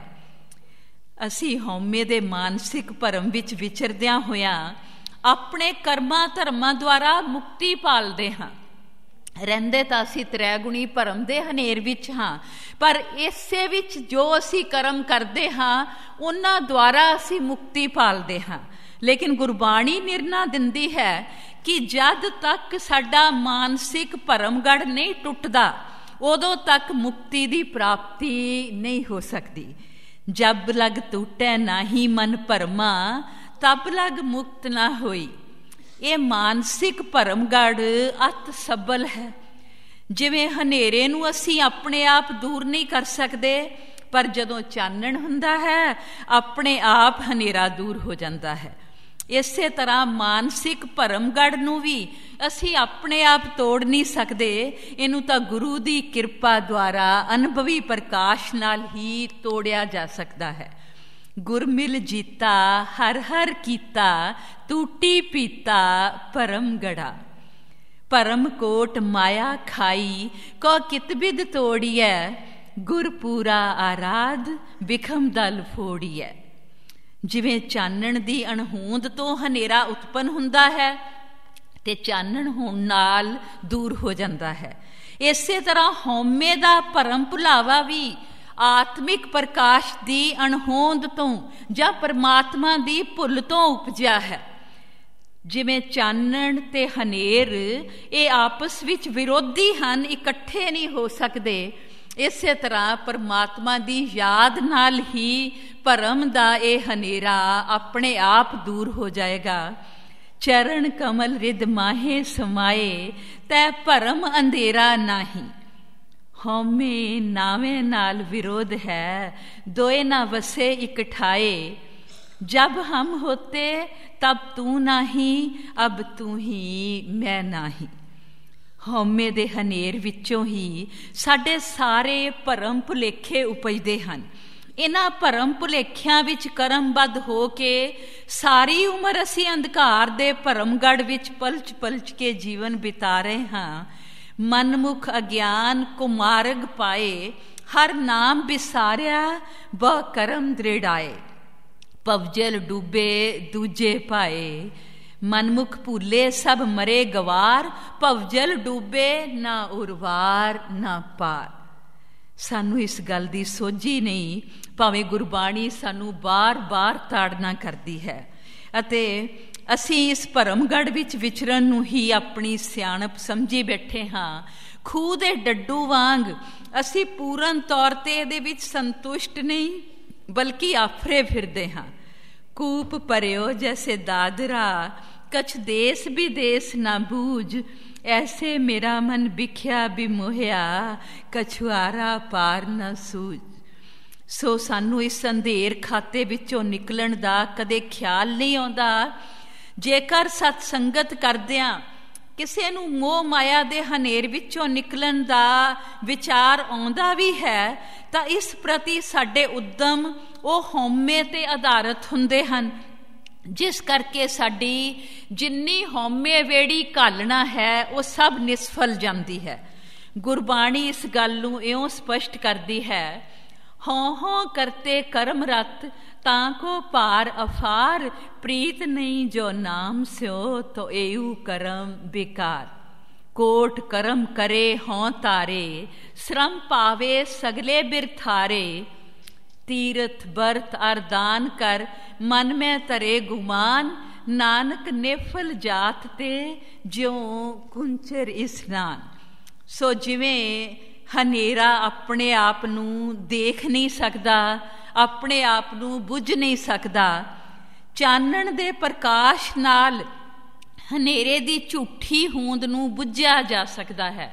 ਅਸੀਂ ਹਉਮੈ ਦੇ ਮਾਨਸਿਕ ਭਰਮ ਵਿੱਚ ਵਿਚਰਦਿਆਂ ਹੋਇਆਂ ਆਪਣੇ ਕਰਮਾਂ ਧਰਮਾਂ ਦੁਆਰਾ ਮੁਕਤੀ ਭਾਲਦੇ ਹਾਂ। ਰਹਿੰਦੇ ਤਾਂ ਅਸੀਂ ਤ੍ਰੈਗੁਣੀ ਭਰਮ ਦੇ ਹਨੇਰ ਵਿੱਚ ਹਾਂ, ਪਰ ਇਸੇ ਵਿੱਚ ਜੋ ਅਸੀਂ ਕਰਮ ਕਰਦੇ ਹਾਂ ਉਹਨਾਂ ਦੁਆਰਾ ਅਸੀਂ ਮੁਕਤੀ ਭਾਲਦੇ ਹਾਂ। ਲੇਕਿਨ ਗੁਰਬਾਣੀ ਨਿਰਣਾ ਦਿੰਦੀ ਹੈ ਕਿ ਜਦ ਤੱਕ ਸਾਡਾ ਮਾਨਸਿਕ ਭਰਮਗੜ ਨਹੀਂ ਟੁੱਟਦਾ ਉਦੋਂ ਤੱਕ ਮੁਕਤੀ ਦੀ ਪ੍ਰਾਪਤੀ ਨਹੀਂ ਹੋ ਸਕਦੀ। ਜਬ ਲਗ ਟੂਟੈ ਨਾਹੀ ਮਨ ਭਰਮਾ, ਤਬ ਲਗ ਮੁਕਤ ਨਾ ਹੋਈ। ਇਹ ਮਾਨਸਿਕ ਭਰਮਗੜ ਅਤ ਸਬਲ ਹੈ। ਜਿਵੇਂ ਹਨੇਰੇ ਨੂੰ ਅਸੀਂ ਆਪਣੇ ਆਪ ਦੂਰ ਨਹੀਂ ਕਰ ਸਕਦੇ, ਪਰ ਜਦੋਂ ਚਾਨਣ ਹੁੰਦਾ ਹੈ ਆਪਣੇ ਆਪ ਹਨੇਰਾ ਦੂਰ ਹੋ ਜਾਂਦਾ ਹੈ। ਇਸੇ ਤਰ੍ਹਾਂ ਮਾਨਸਿਕ ਭਰਮਗੜ ਨੂੰ ਵੀ ਅਸੀਂ ਆਪਣੇ ਆਪ ਤੋੜ ਨਹੀਂ ਸਕਦੇ, ਇਹਨੂੰ ਤਾਂ ਗੁਰੂ ਦੀ ਕਿਰਪਾ ਦੁਆਰਾ ਅਨੁਭਵੀ ਪ੍ਰਕਾਸ਼ ਨਾਲ ਹੀ ਤੋੜਿਆ ਜਾ ਸਕਦਾ ਹੈ। ਗੁਰਮਿਲ ਜੀਤਾ ਹਰ ਹਰ ਕੀਤਾ, ਟੂਟੀ ਪੀਤਾ ਭਰਮ ਗੜਾ। ਭਰਮ ਕੋਟ ਮਾਇਆ ਖਾਈ, ਕੋ ਕਿਤਬਿਦ ਤੋੜੀਐ, ਗੁਰ ਪੂਰਾ ਆਰਾਧ ਬਿਖਮ ਦਲ ਫੋੜੀਐ। ਜਿਵੇਂ ਚਾਨਣ ਦੀ ਅਣਹੋਂਦ ਤੋਂ ਹਨੇਰਾ ਉਤਪੰਨ ਹੁੰਦਾ ਹੈ ਤੇ ਚਾਨਣ ਹੋਣ ਨਾਲ ਦੂਰ ਹੋ ਜਾਂਦਾ ਹੈ, ਇਸੇ ਤਰ੍ਹਾਂ ਹਉਮੈ ਦਾ ਭਰਮ ਭੁਲਾਵਾ ਵੀ ਆਤਮਿਕ ਪ੍ਰਕਾਸ਼ ਦੀ ਅਣਹੋਂਦ ਤੋਂ ਜਾਂ ਪਰਮਾਤਮਾ ਦੀ ਭੁੱਲ ਤੋਂ ਉਪਜਿਆ ਹੈ। ਜਿਵੇਂ ਚਾਨਣ ਤੇ ਹਨੇਰ ਇਹ ਆਪਸ ਵਿੱਚ ਵਿਰੋਧੀ ਹਨ, ਇਕੱਠੇ ਨਹੀਂ ਹੋ ਸਕਦੇ, ਇਸੇ ਤਰ੍ਹਾਂ ਪਰਮਾਤਮਾ ਦੀ ਯਾਦ ਨਾਲ ਹੀ ਭਰਮ ਦਾ ਇਹ ਹਨੇਰਾ ਆਪਣੇ ਆਪ ਦੂਰ ਹੋ ਜਾਏਗਾ। ਚਰਨ ਕਮਲ ਰਿਦ ਮਾਹੇ ਸਮਾਏ ਤੈ ਭਰਮ ਅੰਧੇਰਾ ਨਾਹੀ। ਹਉਮੈ ਨਾਵੇਂ ਨਾਲ ਵਿਰੋਧ ਹੈ, ਦੋਏ ਨਾ ਵਸੇ ਇਕਠਾਏ। ਜਬ ਹਮ ਹੋਤੇ ਤਬ ਤੂੰ ਨਹੀਂ, ਅਬ ਤੂੰ ਹੀ ਮੈਂ ਨਹੀਂ। ਹਉਮੈ ਦੇ ਹਨੇਰ ਵਿੱਚੋਂ ਹੀ ਸਾਡੇ ਸਾਰੇ ਭਰਮ ਭੁਲੇਖੇ ਉਪਜਦੇ ਹਨ। ਇਹਨਾਂ ਭਰਮ ਭੁਲੇਖਿਆਂ ਵਿੱਚ ਕਰਮਬੱਧ ਹੋ ਕੇ ਸਾਰੀ ਉਮਰ ਅਸੀਂ ਅੰਧਕਾਰ ਦੇ ਭਰਮਗੜ੍ਹ ਵਿੱਚ ਪਲਚ ਪਲਚ ਕੇ ਜੀਵਨ ਬਿਤਾ ਰਹੇ ਹਾਂ। ਮਨਮੁਖ ਅਗਿਆਨ ਕੁਮਾਰਗ ਪਾਏ, ਹਰ ਨਾਮ ਵਿਸਾਰਿਆ ਬਹੁ ਕਰਮ ਦ੍ਰਿੜਾਏ। ਪਵਜਲ ਡੂਬੇ ਦੂਜੇ ਪਾਏ, ਮਨਮੁਖ ਭੂਲੇ ਸਭ ਮਰੇ ਗਵਾਰ। ਭਵਜਲ ਡੂਬੇ ਨਾ ਉਰਵਾਰ ਨਾ ਪਾਰ। ਸਾਨੂੰ ਇਸ ਗੱਲ ਦੀ ਸੋਝੀ ਨਹੀਂ, ਭਾਵੇਂ ਗੁਰਬਾਣੀ ਸਾਨੂੰ ਬਾਰ-ਬਾਰ ਤਾੜਨਾ ਕਰਦੀ ਹੈ ਅਤੇ ਅਸੀਂ ਇਸ ਭਰਮਗੜ੍ਹ ਵਿੱਚ ਵਿਚਰਨ ਨੂੰ ਹੀ ਆਪਣੀ ਸਿਆਣਪ ਸਮਝੀ ਬੈਠੇ ਹਾਂ। ਖੂਹ ਦੇ ਡੱਡੂ ਵਾਂਗ ਅਸੀਂ ਪੂਰਨ ਤੌਰ 'ਤੇ ਇਹਦੇ ਵਿੱਚ ਸੰਤੁਸ਼ਟ ਨਹੀਂ, ਬਲਕਿ ਆਫਰੇ ਫਿਰਦੇ ਹਾਂ। ਕੂਪ ਭਰਿਓ ਜੈਸੇ ਦਾਦਰਾ, ਕਛ ਦੇਸ ਵਿਦੇਸ ਨਾ ਬੂਝ। ਐਸੇ ਮੇਰਾ ਮਨ ਵਿਖਿਆ ਬਿਮੋਹਿਆ, ਕਛੁਆਰਾ ਪਾਰ ਨਾ ਸੂਝ। ਸੋ ਸਾਨੂੰ ਇਸ ਅੰਧੇਰ ਖਾਤੇ ਵਿੱਚੋਂ ਨਿਕਲਣ ਦਾ ਕਦੇ ਖਿਆਲ ਨਹੀਂ ਆਉਂਦਾ। ਜੇਕਰ ਸਤ ਸੰਗਤ ਕਰਦਿਆਂ ਕਿਸੇ ਨੂੰ ਮੋਹ ਮਾਇਆ ਦੇ ਹਨੇਰ ਵਿੱਚੋਂ ਨਿਕਲਣ ਦਾ ਵਿਚਾਰ ਆਉਂਦਾ ਵੀ ਹੈ ਤਾਂ ਇਸ ਪ੍ਰਤੀ ਸਾਡੇ ਉੱਦਮ ਉਹ ਹਉਮੈ 'ਤੇ ਆਧਾਰਿਤ ਹੁੰਦੇ ਹਨ, ਜਿਸ ਕਰਕੇ ਸਾਡੀ ਜਿੰਨੀ ਹਉਮੈ ਵੇੜੀ ਘਾਲਣਾ ਹੈ ਉਹ ਸਭ ਨਿਸਫਲ ਜਾਂਦੀ ਹੈ। ਗੁਰਬਾਣੀ ਇਸ ਗੱਲ ਨੂੰ ਇਉਂ ਸਪਸ਼ਟ ਕਰਦੀ ਹੈ, ਹਉ ਹਉ ਕਰਤੇ ਕਰਮ ਰਤ, ਤਾਂ ਕੋ ਭਾਰ ਅਫਾਰ। ਪ੍ਰੀਤ ਨਹੀਂ ਜੋ ਨਾਮ ਸਿਓ, ਤੋ ਏਉ ਕਰਮ ਬੇਕਾਰ। ਕੋਟ ਕਰਮ ਕਰੇ ਹਉ ਤਾਰੇ, ਸ਼ਰਮ ਪਾਵੇ ਸਗਲੇ ਬਿਰਥਾਰੇ। ਤੀਰਥ ਬਰਤ ਅਰਦਾਨ ਕਰ, ਮਨ ਮੈਂ ਧਰੇ ਗੁਮਾਨ। ਨਾਨਕ ਨੇਫਲ ਜਾਤ ਤੇ, ਜਿਉ ਕੁੰਚਰ ਇਸਨਾਨ। ਸੋ ਜਿਵੇਂ ਹਨੇਰਾ ਆਪਣੇ ਆਪ ਨੂੰ ਦੇਖ ਨਹੀਂ ਸਕਦਾ, ਆਪਣੇ ਆਪ ਨੂੰ ਬੁੱਝ ਨਹੀਂ ਸਕਦਾ, ਚਾਨਣ ਦੇ ਪ੍ਰਕਾਸ਼ ਨਾਲ ਹਨੇਰੇ ਦੀ ਝੂਠੀ ਹੋਂਦ ਨੂੰ ਬੁੱਝਿਆ ਜਾ ਸਕਦਾ ਹੈ।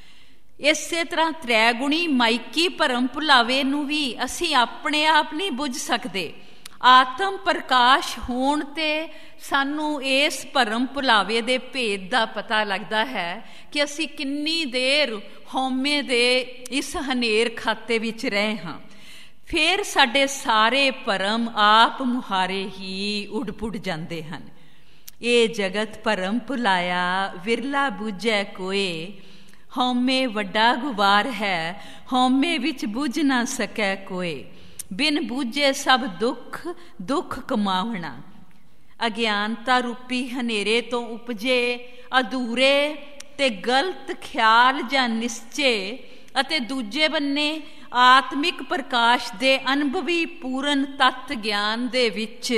ਇਸੇ ਤਰ੍ਹਾਂ ਤ੍ਰੈਗੁਣੀ ਮਾਇਕੀ ਭਰਮ ਭੁਲਾਵੇ ਨੂੰ ਵੀ ਅਸੀਂ ਆਪਣੇ ਆਪ ਨਹੀਂ ਬੁੱਝ ਸਕਦੇ। ਆਤਮ ਪ੍ਰਕਾਸ਼ ਹੋਣ 'ਤੇ ਸਾਨੂੰ ਇਸ ਭਰਮ ਭੁਲਾਵੇ ਦੇ ਭੇਦ ਦਾ ਪਤਾ ਲੱਗਦਾ ਹੈ ਕਿ ਅਸੀਂ ਕਿੰਨੀ ਦੇਰ ਹਉਮੈ ਦੇ ਇਸ ਹਨੇਰ ਖਾਤੇ ਵਿੱਚ ਰਹੇ ਹਾਂ। ਫਿਰ ਸਾਡੇ ਸਾਰੇ ਭਰਮ ਆਪ ਮੁਹਾਰੇ ਹੀ ਉੱਡ ਪੁੱਡ ਜਾਂਦੇ ਹਨ। ਇਹ ਜਗਤ ਭਰਮ ਭੁਲਾਇਆ, ਵਿਰਲਾ ਬੁੱਝੈ ਕੋਏ। ਹਉਮੈ ਵੱਡਾ ਗੁਬਾਰ ਹੈ, ਹਉਮੈ ਵਿੱਚ ਬੁੱਝ ਨਾ ਸਕੈ ਕੋਏ। ਬਿਨ ਬੂਝੇ ਸਭ ਦੁੱਖ, ਦੁੱਖ ਕਮਾਵਣਾ। ਅਗਿਆਨਤਾ ਰੂਪੀ ਹਨੇਰੇ ਤੋਂ ਉਪਜੇ ਅਧੂਰੇ ਤੇ ਗਲਤ ਖਿਆਲ ਜਾਂ ਨਿਸ਼ਚੇ ਅਤੇ ਦੂਜੇ ਬੰਨੇ ਆਤਮਿਕ ਪ੍ਰਕਾਸ਼ ਦੇ ਅਨੁਭਵੀ ਪੂਰਨ ਤੱਤ ਗਿਆਨ ਦੇ ਵਿੱਚ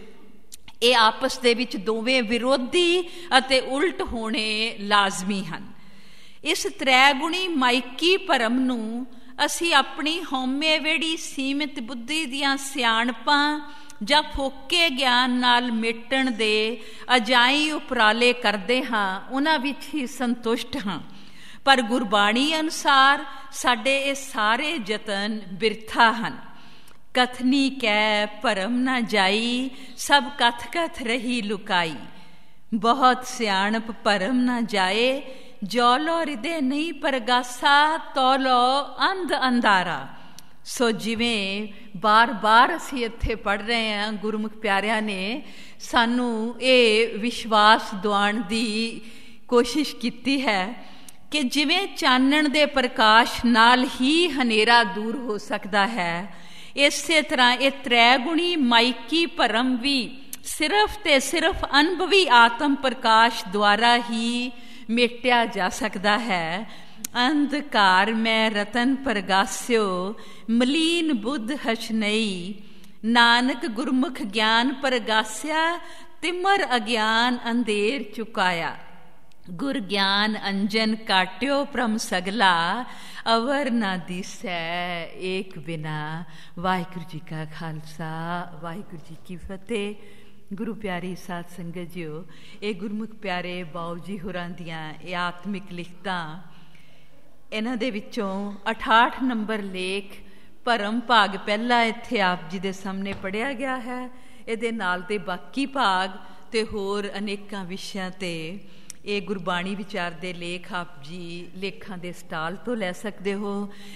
ਇਹ ਆਪਸ ਦੇ ਵਿੱਚ ਦੋਵੇਂ ਵਿਰੋਧੀ ਅਤੇ ਉਲਟ ਹੋਣੇ ਲਾਜ਼ਮੀ ਹਨ। ਇਸ ਤ੍ਰੈਗੁਣੀ ਮਾਇਕੀ ਭਰਮ ਨੂੰ ਅਸੀਂ ਆਪਣੀ ਹਉਮੈ ਵੇੜੀ ਸੀਮਿਤ ਬੁੱਧੀ ਦੀਆਂ ਸਿਆਣਪਾਂ ਜਾਂ ਫੋਕੇ ਗਿਆਨ ਨਾਲ ਮੇਟਣ ਦੇ ਅਜਾਈ ਉਪਰਾਲੇ ਕਰਦੇ ਹਾਂ, ਉਹਨਾਂ ਵਿੱਚ ਹੀ ਸੰਤੁਸ਼ਟ ਹਾਂ। ਪਰ ਗੁਰਬਾਣੀ ਅਨੁਸਾਰ ਸਾਡੇ ਇਹ ਸਾਰੇ ਯਤਨ ਬਿਰਥਾ ਹਨ। ਕਥਨੀ ਕੈ ਭਰਮ ਨਾ ਜਾਈ, ਸਭ ਕਥ ਕਥ ਰਹੀ ਲੁਕਾਈ। ਬਹੁਤ ਸਿਆਣਪ ਭਰਮ ਨਾ ਜਾਏ, ਜੋ ਲੋ ਹਿਰਦੇ ਨਹੀਂ ਪਰਗਾਸਾ, ਤੋ ਲੋ ਅੰਧ ਅੰਧਾਰਾ। ਸੋ ਜਿਵੇਂ ਬਾਰ-ਬਾਰ ਅਸੀਂ ਇੱਥੇ ਪੜ੍ਹ ਰਹੇ ਹਾਂ, ਗੁਰਮੁਖ ਪਿਆਰਿਆਂ ਨੇ ਸਾਨੂੰ ਇਹ ਵਿਸ਼ਵਾਸ ਦਿਵਾਉਣ ਦੀ ਕੋਸ਼ਿਸ਼ ਕੀਤੀ ਹੈ ਕਿ ਜਿਵੇਂ ਚਾਨਣ ਦੇ ਪ੍ਰਕਾਸ਼ ਨਾਲ ਹੀ ਹਨੇਰਾ ਦੂਰ ਹੋ ਸਕਦਾ ਹੈ, ਇਸੇ ਤਰ੍ਹਾਂ ਇਹ ਤ੍ਰੈਗੁਣੀ ਮਾਇਕੀ ਭਰਮ ਵੀ ਸਿਰਫ ਤੇ ਸਿਰਫ ਅਨੁਭਵੀ ਆਤਮ ਪ੍ਰਕਾਸ਼ ਦੁਆਰਾ ਹੀ ਮੇਟਿਆ ਜਾ ਸਕਦਾ ਹੈ। ਅੰਧਕਾਰ ਮੈਂ ਰਤਨ ਪ੍ਰਗਾਸਿਓ, ਮਲੀਨ ਬੁੱਧ ਹਛਨਈ। ਨਾਨਕ ਗੁਰਮੁਖ ਗਿਆਨ ਪ੍ਰਗਾਸਿਆ, ਤਿਮਰ ਅਗਿਆਨ ਅੰਧੇਰ ਚੁਕਾਇਆ। ਗੁਰ ਗਿਆਨ ਅੰਜਨ ਕਾਟਿਓ ਭ੍ਰਮ ਸਗਲਾ, ਅਵਰ ਨਾ ਦਿਸੈ ਏਕ ਬਿਨਾ। ਵਾਹਿਗੁਰੂ ਜੀ ਕਾ ਖਾਲਸਾ, ਵਾਹਿਗੁਰੂ ਜੀ ਕੀ ਫਤਿਹ। ਗੁਰੂ ਪਿਆਰੀ ਸਾਧ ਸੰਗਤ ਜੀਓ, ਇਹ ਗੁਰਮੁਖ ਪਿਆਰੇ ਬਾਊ ਜੀ ਹੋਰਾਂ ਦੀਆਂ ਇਹ ਆਤਮਿਕ ਲਿਖਤਾਂ, ਇਹਨਾਂ ਦੇ ਵਿੱਚੋਂ ਅਠਾਹਠ ਨੰਬਰ ਲੇਖ ਭਰਮ ਭਾਗ ਪਹਿਲਾ ਇੱਥੇ ਆਪ ਜੀ ਦੇ ਸਾਹਮਣੇ ਪੜ੍ਹਿਆ ਗਿਆ ਹੈ। ਇਹਦੇ ਨਾਲ ਦੇ ਬਾਕੀ ਭਾਗ ਤੇ ਹੋਰ ਅਨੇਕਾਂ ਵਿਸ਼ਿਆਂ ਤੇ ਇਹ ਗੁਰਬਾਣੀ ਵਿਚਾਰ ਦੇ ਲੇਖ ਆਪ ਜੀ ਲੇਖਾਂ ਦੇ ਸਟਾਲ ਤੋਂ ਲੈ ਸਕਦੇ ਹੋ।